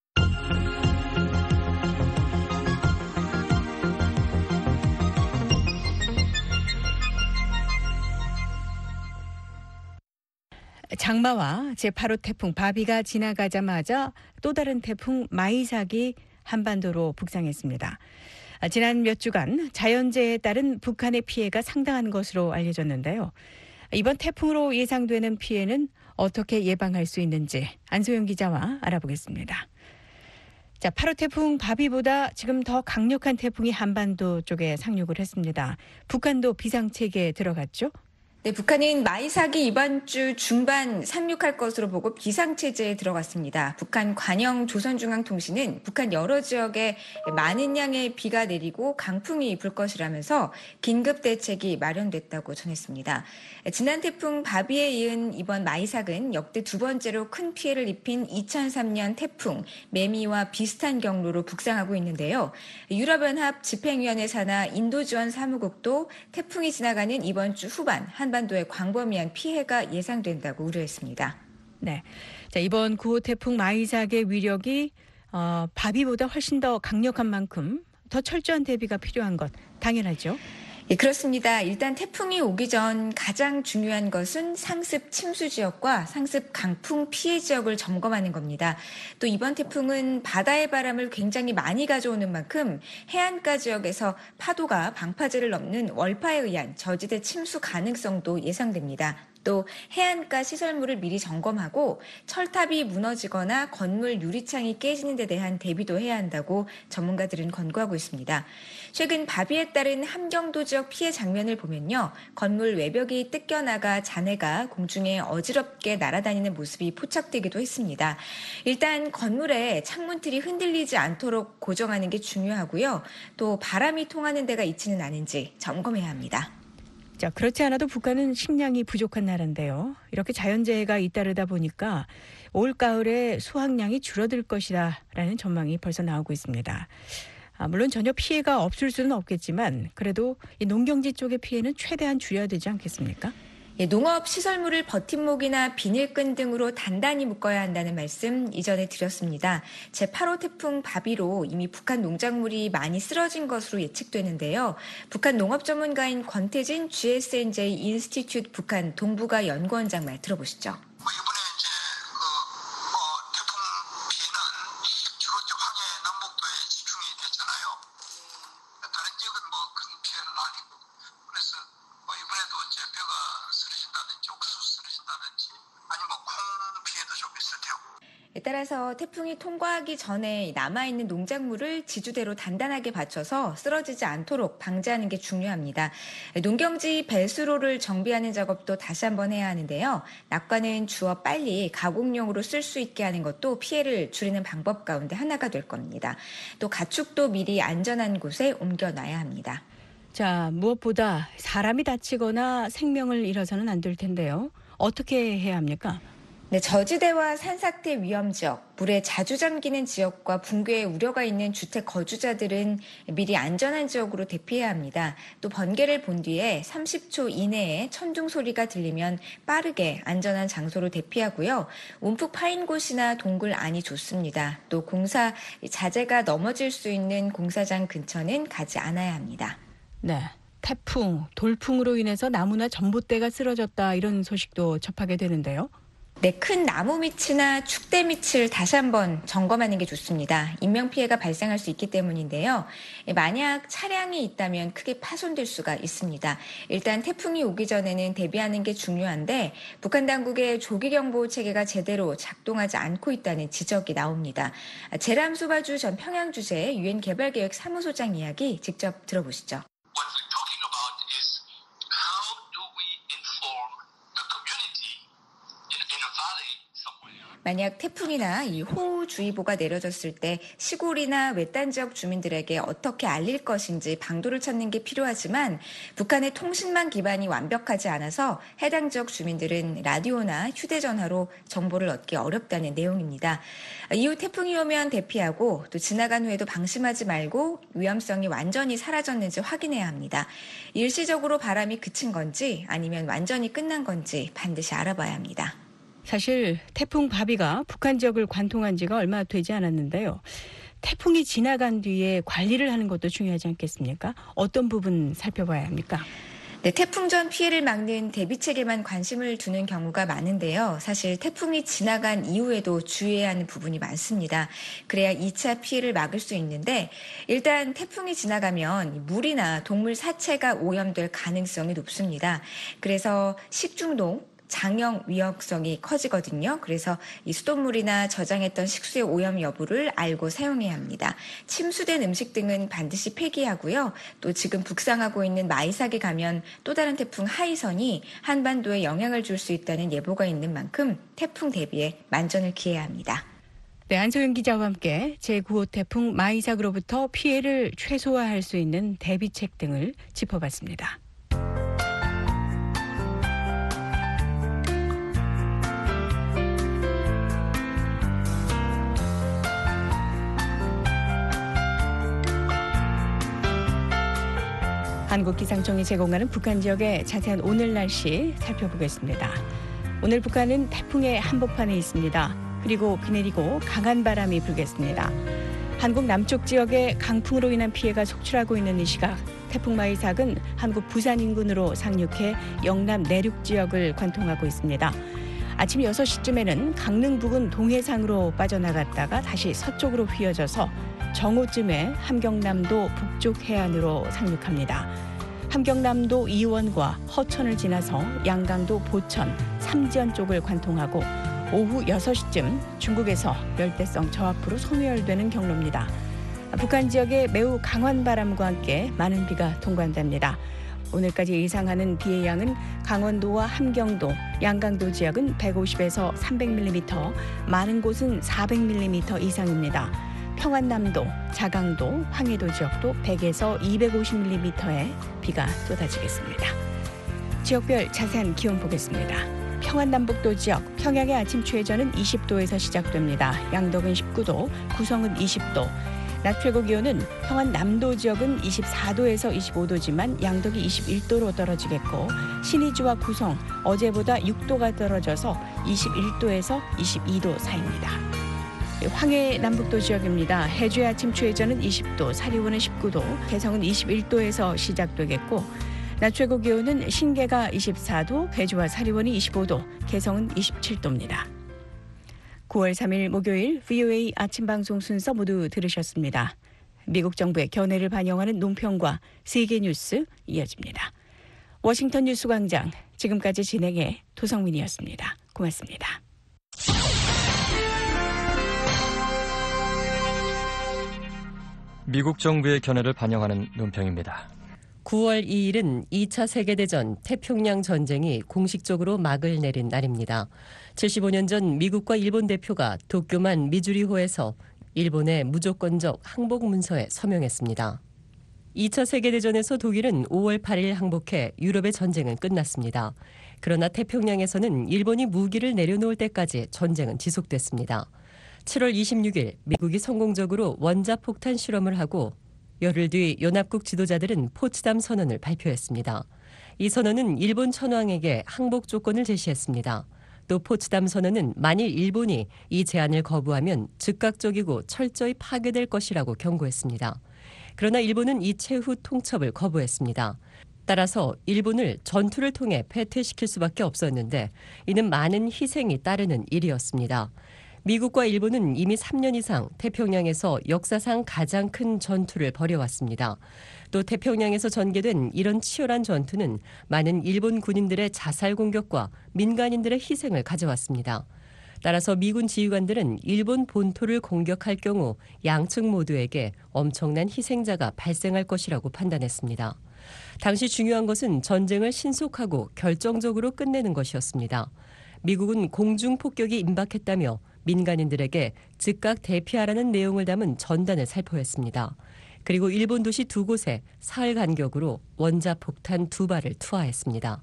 장마와 제8호 태풍 바비가 지나가자마자 또 다른 태풍 마이삭이 한반도로 북상했습니다. 지난 몇 주간 자연재해에 따른 북한의 피해가 상당한 것으로 알려졌는데요. 이번 태풍으로 예상되는 피해는 어떻게 예방할 수 있는지 안소영 기자와 알아보겠습니다. 자, 8호 태풍 바비보다 지금 더 강력한 태풍이 한반도 쪽에 상륙을 했습니다. 북한도 비상체계에 들어갔죠? 네, 북한은 마이삭이 이번 주 중반 상륙할 것으로 보고 비상체제에 들어갔습니다. 북한 관영 조선중앙통신은 북한 여러 지역에 많은 양의 비가 내리고 강풍이 불 것이라면서 긴급 대책이 마련됐다고 전했습니다. 지난 태풍 바비에 이은 이번 마이삭은 역대 두 번째로 큰 피해를 입힌 2003년 태풍 매미와 비슷한 경로로 북상하고 있는데요. 유럽연합 집행위원회 산하 인도지원사무국도 태풍이 지나가는 이번 주 후반 한반도에 광범위한 피해가 예상된다고 우려했습니다. 네, 자, 이번 9호 태풍 마이삭의 위력이 바비보다 훨씬 더 강력한 만큼 더 철저한 대비가 필요한 것 당연하죠. 예, 그렇습니다. 일단 태풍이 오기 전 가장 중요한 것은 상습 침수 지역과 상습 강풍 피해 지역을 점검하는 겁니다. 또 이번 태풍은 바다의 바람을 굉장히 많이 가져오는 만큼 해안가 지역에서 파도가 방파제를 넘는 월파에 의한 저지대 침수 가능성도 예상됩니다. 또 해안가 시설물을 미리 점검하고 철탑이 무너지거나 건물 유리창이 깨지는 데 대한 대비도 해야 한다고 전문가들은 권고하고 있습니다. 최근 바비에 따른 함경도 지역 피해 장면을 보면요. 건물 외벽이 뜯겨나가 잔해가 공중에 어지럽게 날아다니는 모습이 포착되기도 했습니다. 일단 건물에 창문틀이 흔들리지 않도록 고정하는 게 중요하고요. 또 바람이 통하는 데가 있지는 않은지 점검해야 합니다. 자, 그렇지 않아도 북한은 식량이 부족한 나라인데요. 이렇게 자연재해가 잇따르다 보니까 올가을에 수확량이 줄어들 것이라는 전망이 벌써 나오고 있습니다. 물론 전혀 피해가 없을 수는 없겠지만 그래도 이 농경지 쪽의 피해는 최대한 줄여야 되지 않겠습니까? 예, 농업 시설물을 버팀목이나 비닐끈 등으로 단단히 묶어야 한다는 말씀 이전에 드렸습니다. 제8호 태풍 바비로 이미 북한 농작물이 많이 쓰러진 것으로 예측되는데요. 북한 농업 전문가인 권태진 GSNJ 인스티튜트 북한 동북아 연구원장 말 들어보시죠. 이번에 이제 태풍 피해는 주로 이제 황해 남북도에 집중이 됐잖아요. 다른 지역은 큰 피해는 아니고 그래서 이번에도 이제 벼가 쓰러진다든지 옥수수 쓰러진다든지 아니면 콩 피해도 좀 있을 테고. 따라서 태풍이 통과하기 전에 남아있는 농작물을 지주대로 단단하게 받쳐서 쓰러지지 않도록 방지하는 게 중요합니다. 농경지 배수로를 정비하는 작업도 다시 한번 해야 하는데요. 낙과는 주워 빨리 가공용으로 쓸 수 있게 하는 것도 피해를 줄이는 방법 가운데 하나가 될 겁니다. 또 가축도 미리 안전한 곳에 옮겨놔야 합니다. 자, 무엇보다 사람이 다치거나 생명을 잃어서는 안 될 텐데요. 어떻게 해야 합니까? 네, 저지대와 산사태 위험 지역, 물에 자주 잠기는 지역과 붕괴의 우려가 있는 주택 거주자들은 미리 안전한 지역으로 대피해야 합니다. 또 번개를 본 뒤에 30초 이내에 천둥 소리가 들리면 빠르게 안전한 장소로 대피하고요. 움푹 파인 곳이나 동굴 안이 좋습니다. 또 공사 자재가 넘어질 수 있는 공사장 근처는 가지 않아야 합니다. 네, 태풍, 돌풍으로 인해서 나무나 전봇대가 쓰러졌다 이런 소식도 접하게 되는데요. 네, 큰 나무 밑이나 축대 밑을 다시 한번 점검하는 게 좋습니다. 인명피해가 발생할 수 있기 때문인데요. 만약 차량이 있다면 크게 파손될 수가 있습니다. 일단 태풍이 오기 전에는 대비하는 게 중요한데 북한 당국의 조기경보 체계가 제대로 작동하지 않고 있다는 지적이 나옵니다. 제람 소바주 전 평양주재 유엔 개발계획 사무소장 이야기 직접 들어보시죠. 만약 태풍이나 이 호우주의보가 내려졌을 때 시골이나 외딴 지역 주민들에게 어떻게 알릴 것인지 방도를 찾는 게 필요하지만 북한의 통신망 기반이 완벽하지 않아서 해당 지역 주민들은 라디오나 휴대전화로 정보를 얻기 어렵다는 내용입니다. 이후 태풍이 오면 대피하고 또 지나간 후에도 방심하지 말고 위험성이 완전히 사라졌는지 확인해야 합니다. 일시적으로 바람이 그친 건지 아니면 완전히 끝난 건지 반드시 알아봐야 합니다. 사실 태풍 바비가 북한 지역을 관통한 지가 얼마 되지 않았는데요. 태풍이 지나간 뒤에 관리를 하는 것도 중요하지 않겠습니까? 어떤 부분 살펴봐야 합니까? 네, 태풍 전 피해를 막는 대비책에만 관심을 두는 경우가 많은데요. 사실 태풍이 지나간 이후에도 주의해야 하는 부분이 많습니다. 그래야 2차 피해를 막을 수 있는데 일단 태풍이 지나가면 물이나 동물 사체가 오염될 가능성이 높습니다. 그래서 식중독, 장형 위험성이 커지거든요. 그래서 이 수돗물이나 저장했던 식수의 오염 여부를 알고 사용해야 합니다. 침수된 음식 등은 반드시 폐기하고요. 또 지금 북상하고 있는 마이삭에 가면 또 다른 태풍 하이선이 한반도에 영향을 줄 수 있다는 예보가 있는 만큼 태풍 대비에 만전을 기해야 합니다. 네, 안소영 기자와 함께 제9호 태풍 마이삭으로부터 피해를 최소화할 수 있는 대비책 등을 짚어봤습니다. 한국기상청이 제공하는 북한 지역의 자세한 오늘 날씨 살펴보겠습니다. 오늘 북한은 태풍의 한복판에 있습니다. 그리고 비 내리고 강한 바람이 불겠습니다. 한국 남쪽 지역에 강풍으로 인한 피해가 속출하고 있는 이 시각 태풍 마이삭은 한국 부산 인근으로 상륙해 영남 내륙 지역을 관통하고 있습니다. 아침 6시쯤에는 강릉 부근 동해상으로 빠져나갔다가 다시 서쪽으로 휘어져서 정오쯤에 함경남도 북쪽 해안으로 상륙합니다. 함경남도 이원과 허천을 지나서 양강도 보천, 삼지연 쪽을 관통하고 오후 6시쯤 중국에서 열대성 저압으로 소멸되는 경로입니다. 북한 지역에 매우 강한 바람과 함께 많은 비가 통관됩니다. 오늘까지 예상하는 비의 양은 강원도와 함경도, 양강도 지역은 150에서 300mm, 많은 곳은 400mm 이상입니다. 평안남도, 자강도, 황해도 지역도 100에서 250mm의 비가 쏟아지겠습니다. 지역별 자세한 기온 보겠습니다. 평안남북도 지역, 평양의 아침 최저는 20도에서 시작됩니다. 양덕은 19도, 구성은 20도. 낮 최고 기온은 평안남도 지역은 24도에서 25도지만 양덕이 21도로 떨어지겠고 신의주와 구성, 어제보다 6도가 떨어져서 21도에서 22도 사이입니다. 황해 남북도 지역입니다. 해주의 아침 최저는 20도, 사리원은 19도, 개성은 21도에서 시작되겠고 낮 최고 기온은 신계가 24도, 괴주와 사리원이 25도, 개성은 27도입니다. 9월 3일 목요일 VOA 아침 방송 순서 모두 들으셨습니다. 미국 정부의 견해를 반영하는 논평과 세계 뉴스 이어집니다. 워싱턴 뉴스광장 지금까지 진행해 도성민이었습니다. 고맙습니다. 미국 정부의 견해를 반영하는 논평입니다. 9월 2일은 2차 세계대전 태평양 전쟁이 공식적으로 막을 내린 날입니다. 75년 전 미국과 일본 대표가 도쿄만 미주리호에서 일본의 무조건적 항복 문서에 서명했습니다. 2차 세계대전에서 독일은 5월 8일 항복해 유럽의 전쟁은 끝났습니다. 그러나 태평양에서는 일본이 무기를 내려놓을 때까지 전쟁은 지속됐습니다. 7월 26일 미국이 성공적으로 원자폭탄 실험을 하고 열흘 뒤 연합국 지도자들은 포츠담 선언을 발표했습니다. 이 선언은 일본 천황에게 항복 조건을 제시했습니다. 또 포츠담 선언은 만일 일본이 이 제안을 거부하면 즉각적이고 철저히 파괴될 것이라고 경고했습니다. 그러나 일본은 이체 후 통첩을 거부했습니다. 따라서 일본을 전투를 통해 패퇴시킬 수밖에 없었는데 이는 많은 희생이 따르는 일이었습니다. 미국과 일본은 이미 3년 이상 태평양에서 역사상 가장 큰 전투를 벌여왔습니다. 또 태평양에서 전개된 이런 치열한 전투는 많은 일본 군인들의 자살 공격과 민간인들의 희생을 가져왔습니다. 따라서 미군 지휘관들은 일본 본토를 공격할 경우 양측 모두에게 엄청난 희생자가 발생할 것이라고 판단했습니다. 당시 중요한 것은 전쟁을 신속하고 결정적으로 끝내는 것이었습니다. 미국은 공중 폭격이 임박했다며 민간인들에게 즉각 대피하라는 내용을 담은 전단을 살포했습니다. 그리고 일본 도시 2곳에 사흘 간격으로 원자폭탄 2발을 투하했습니다.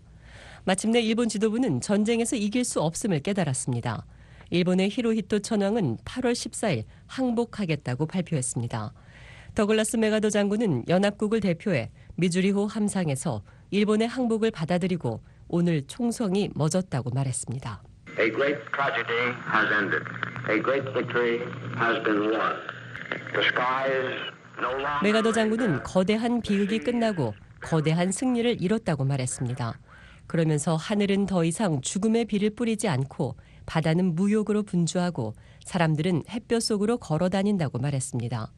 마침내 일본 지도부는 전쟁에서 이길 수 없음을 깨달았습니다. 일본의 히로히토 천황은 8월 14일 항복하겠다고 발표했습니다. 더글라스 메가더 장군은 연합국을 대표해 미주리호 함상에서 일본의 항복을 받아들이고 오늘 총성이 멎었다고 말했습니다. A great tragedy has ended. A great victory has been won. The skies no longer... 메가더 장군은 거대한 비극이 끝나고 거대한 승리를 이뤘다고 말했습니다. 그러면서 하늘은 더 이상 죽음의 비를 뿌리지 않고 바다는 무욕으로 분주하고 사람들은 햇볕 속으로 걸어 다닌다고 말했습니다.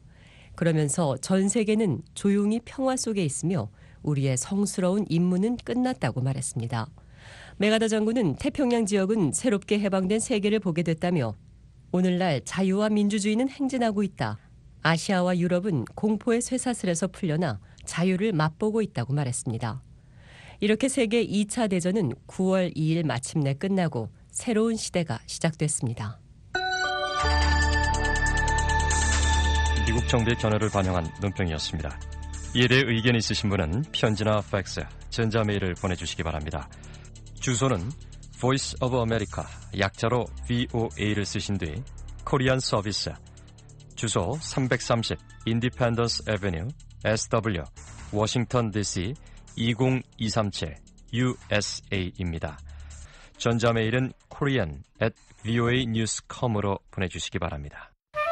그러면서 전 세계는 조용히 평화 속에 있으며 우리의 성스러운 임무는 끝났다고 말했습니다. 메가다 장군은 태평양 지역은 새롭게 해방된 세계를 보게 됐다며 오늘날 자유와 민주주의는 행진하고 있다. 아시아와 유럽은 공포의 쇠사슬에서 풀려나 자유를 맛보고 있다고 말했습니다. 이렇게 세계 2차 대전은 9월 2일 마침내 끝나고 새로운 시대가 시작됐습니다. 미국 정부의 견해를 반영한 논평이었습니다. 이에 대해 의견이 있으신 분은 편지나 팩스, 전자메일을 보내주시기 바랍니다. 주소는 Voice of America, 약자로 VOA를 쓰신 뒤 코리안 서비스, 주소 330 Independence Avenue, SW, 워싱턴 DC 20237 USA입니다. 전자메일은 korean@voanews.com으로 보내주시기 바랍니다.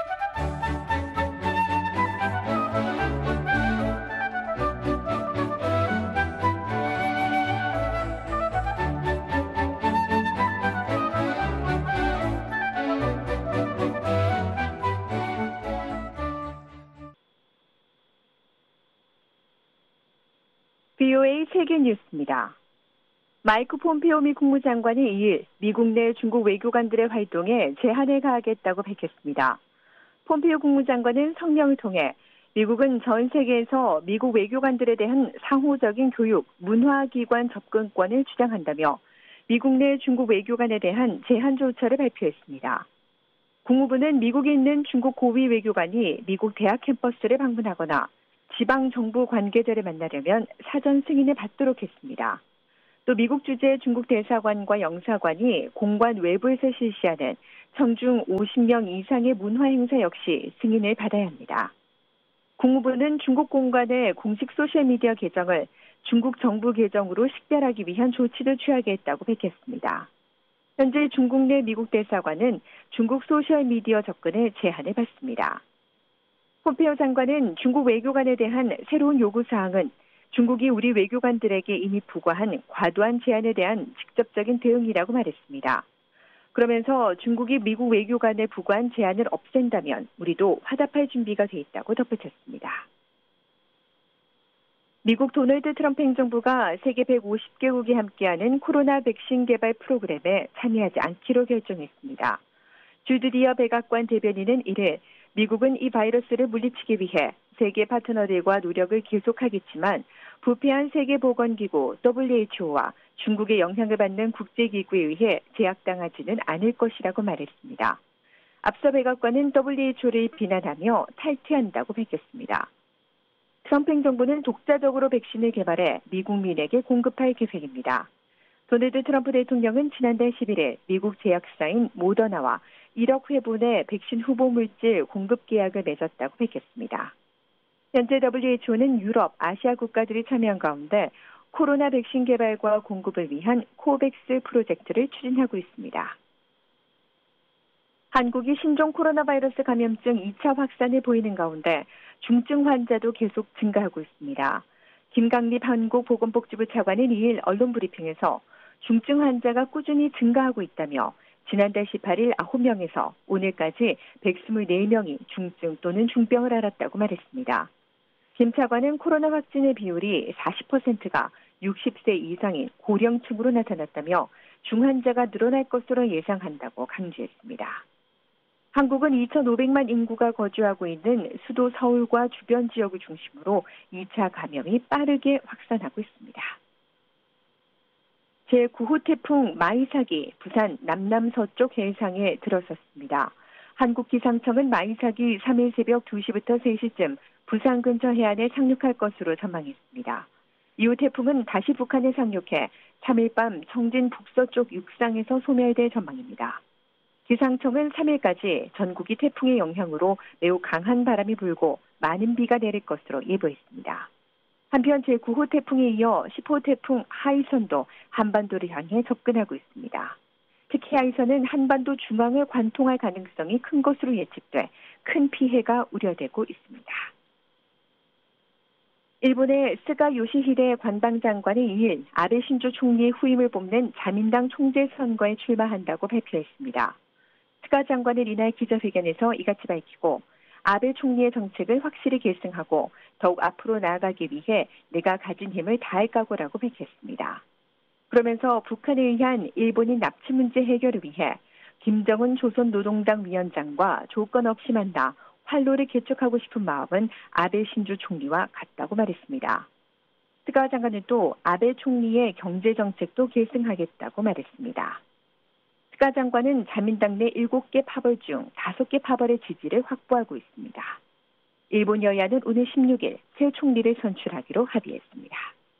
VOA 세계 뉴스입니다. 마이크 폼페오 미 국무장관이 2일 미국 내 중국 외교관들의 활동에 제한을 가하겠다고 밝혔습니다. 폼페오 국무장관은 성명을 통해 미국은 전 세계에서 미국 외교관들에 대한 상호적인 교육, 문화기관 접근권을 주장한다며 미국 내 중국 외교관에 대한 제한 조처를 발표했습니다. 국무부는 미국에 있는 중국 고위 외교관이 미국 대학 캠퍼스를 방문하거나 지방정부 관계자를 만나려면 사전 승인을 받도록 했습니다. 또 미국 주재 중국 대사관과 영사관이 공관 외부에서 실시하는 청중 50명 이상의 문화 행사 역시 승인을 받아야 합니다. 국무부는 중국 공관의 공식 소셜미디어 계정을 중국 정부 계정으로 식별하기 위한 조치를 취하겠다고 밝혔습니다. 현재 중국 내 미국 대사관은 중국 소셜미디어 접근에 제한을 받습니다. 폼페오 장관은 중국 외교관에 대한 새로운 요구사항은 중국이 우리 외교관들에게 이미 부과한 과도한 제한에 대한 직접적인 대응이라고 말했습니다. 그러면서 중국이 미국 외교관에 부과한 제한을 없앤다면 우리도 화답할 준비가 돼 있다고 덧붙였습니다. 미국 도널드 트럼프 행정부가 세계 150개국이 함께하는 코로나 백신 개발 프로그램에 참여하지 않기로 결정했습니다. 주드리어 백악관 대변인은 이를 미국은 이 바이러스를 물리치기 위해 세계 파트너들과 노력을 계속하겠지만 부패한 세계보건기구 WHO와 중국의 영향을 받는 국제기구에 의해 제약당하지는 않을 것이라고 말했습니다. 앞서 백악관은 WHO를 비난하며 탈퇴한다고 밝혔습니다. 트럼프 행정부는 독자적으로 백신을 개발해 미국민에게 공급할 계획입니다. 도널드 트럼프 대통령은 지난달 11일 미국 제약사인 모더나와 1억 회분의 백신 후보 물질 공급 계약을 맺었다고 밝혔습니다. 현재 WHO는 유럽, 아시아 국가들이 참여한 가운데 코로나 백신 개발과 공급을 위한 코백스 프로젝트를 추진하고 있습니다. 한국이 신종 코로나 바이러스 감염증 2차 확산을 보이는 가운데 중증 환자도 계속 증가하고 있습니다. 김강립 한국보건복지부 차관은 2일 언론 브리핑에서 중증 환자가 꾸준히 증가하고 있다며 지난달 18일 9명에서 오늘까지 124명이 중증 또는 중병을 앓았다고 말했습니다. 김 차관은 코로나 확진의 비율이 40%가 60세 이상인 고령층으로 나타났다며 중환자가 늘어날 것으로 예상한다고 강조했습니다. 한국은 2,500만 인구가 거주하고 있는 수도 서울과 주변 지역을 중심으로 2차 감염이 빠르게 확산하고 있습니다. 제9호 태풍 마이삭이 부산 남남서쪽 해상에 들어섰습니다. 한국기상청은 마이삭이 3일 새벽 2시부터 3시쯤 부산 근처 해안에 상륙할 것으로 전망했습니다. 이후 태풍은 다시 북한에 상륙해 3일 밤 청진 북서쪽 육상에서 소멸될 전망입니다. 기상청은 3일까지 전국이 태풍의 영향으로 매우 강한 바람이 불고 많은 비가 내릴 것으로 예보했습니다. 한편 제9호 태풍에 이어 10호 태풍 하이선도 한반도를 향해 접근하고 있습니다. 특히 하이선은 한반도 중앙을 관통할 가능성이 큰 것으로 예측돼 큰 피해가 우려되고 있습니다. 일본의 스가 요시히데 관방장관이 2일 아베 신조 총리의 후임을 뽑는 자민당 총재 선거에 출마한다고 발표했습니다. 스가 장관은 이날 기자회견에서 이같이 밝히고 아베 총리의 정책을 확실히 계승하고 더욱 앞으로 나아가기 위해 내가 가진 힘을 다할 각오라고 밝혔습니다. 그러면서 북한에 의한 일본인 납치 문제 해결을 위해 김정은 조선노동당 위원장과 조건 없이 만나 활로를 개척하고 싶은 마음은 아베 신조 총리와 같다고 말했습니다. 스가 장관은 또 아베 총리의 경제정책도 계승하겠다고 말했습니다. 스가 장관은 자민당 내 7개 파벌 중 5개 파벌의 지지를 확보하고 있습니다. 일본 여야는 오늘 16일 새 총리를 선출하기로 합의했습니다.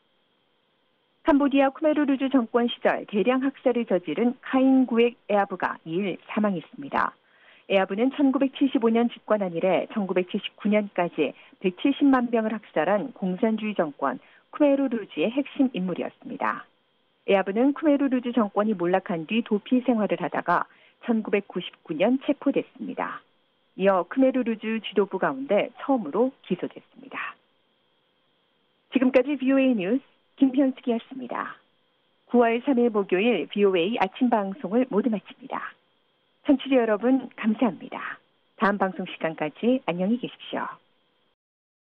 캄보디아 쿠메르루주 정권 시절 대량 학살을 저지른 카인구엑 에아부가 2일 사망했습니다. 에아부는 1975년 집권한 이래 1979년까지 170만 명을 학살한 공산주의 정권 쿠메르루주의 핵심 인물이었습니다. 에아부는 쿠메르루주 정권이 몰락한 뒤 도피 생활을 하다가 1999년 체포됐습니다. 이어 쿠메르루주 지도부 가운데 처음으로 기소됐습니다. 지금까지 VOA 뉴스 김현숙이었습니다. 9월 3일 목요일 VOA 아침 방송을 모두 마칩니다. 청취자 여러분 감사합니다. 다음 방송 시간까지 안녕히 계십시오.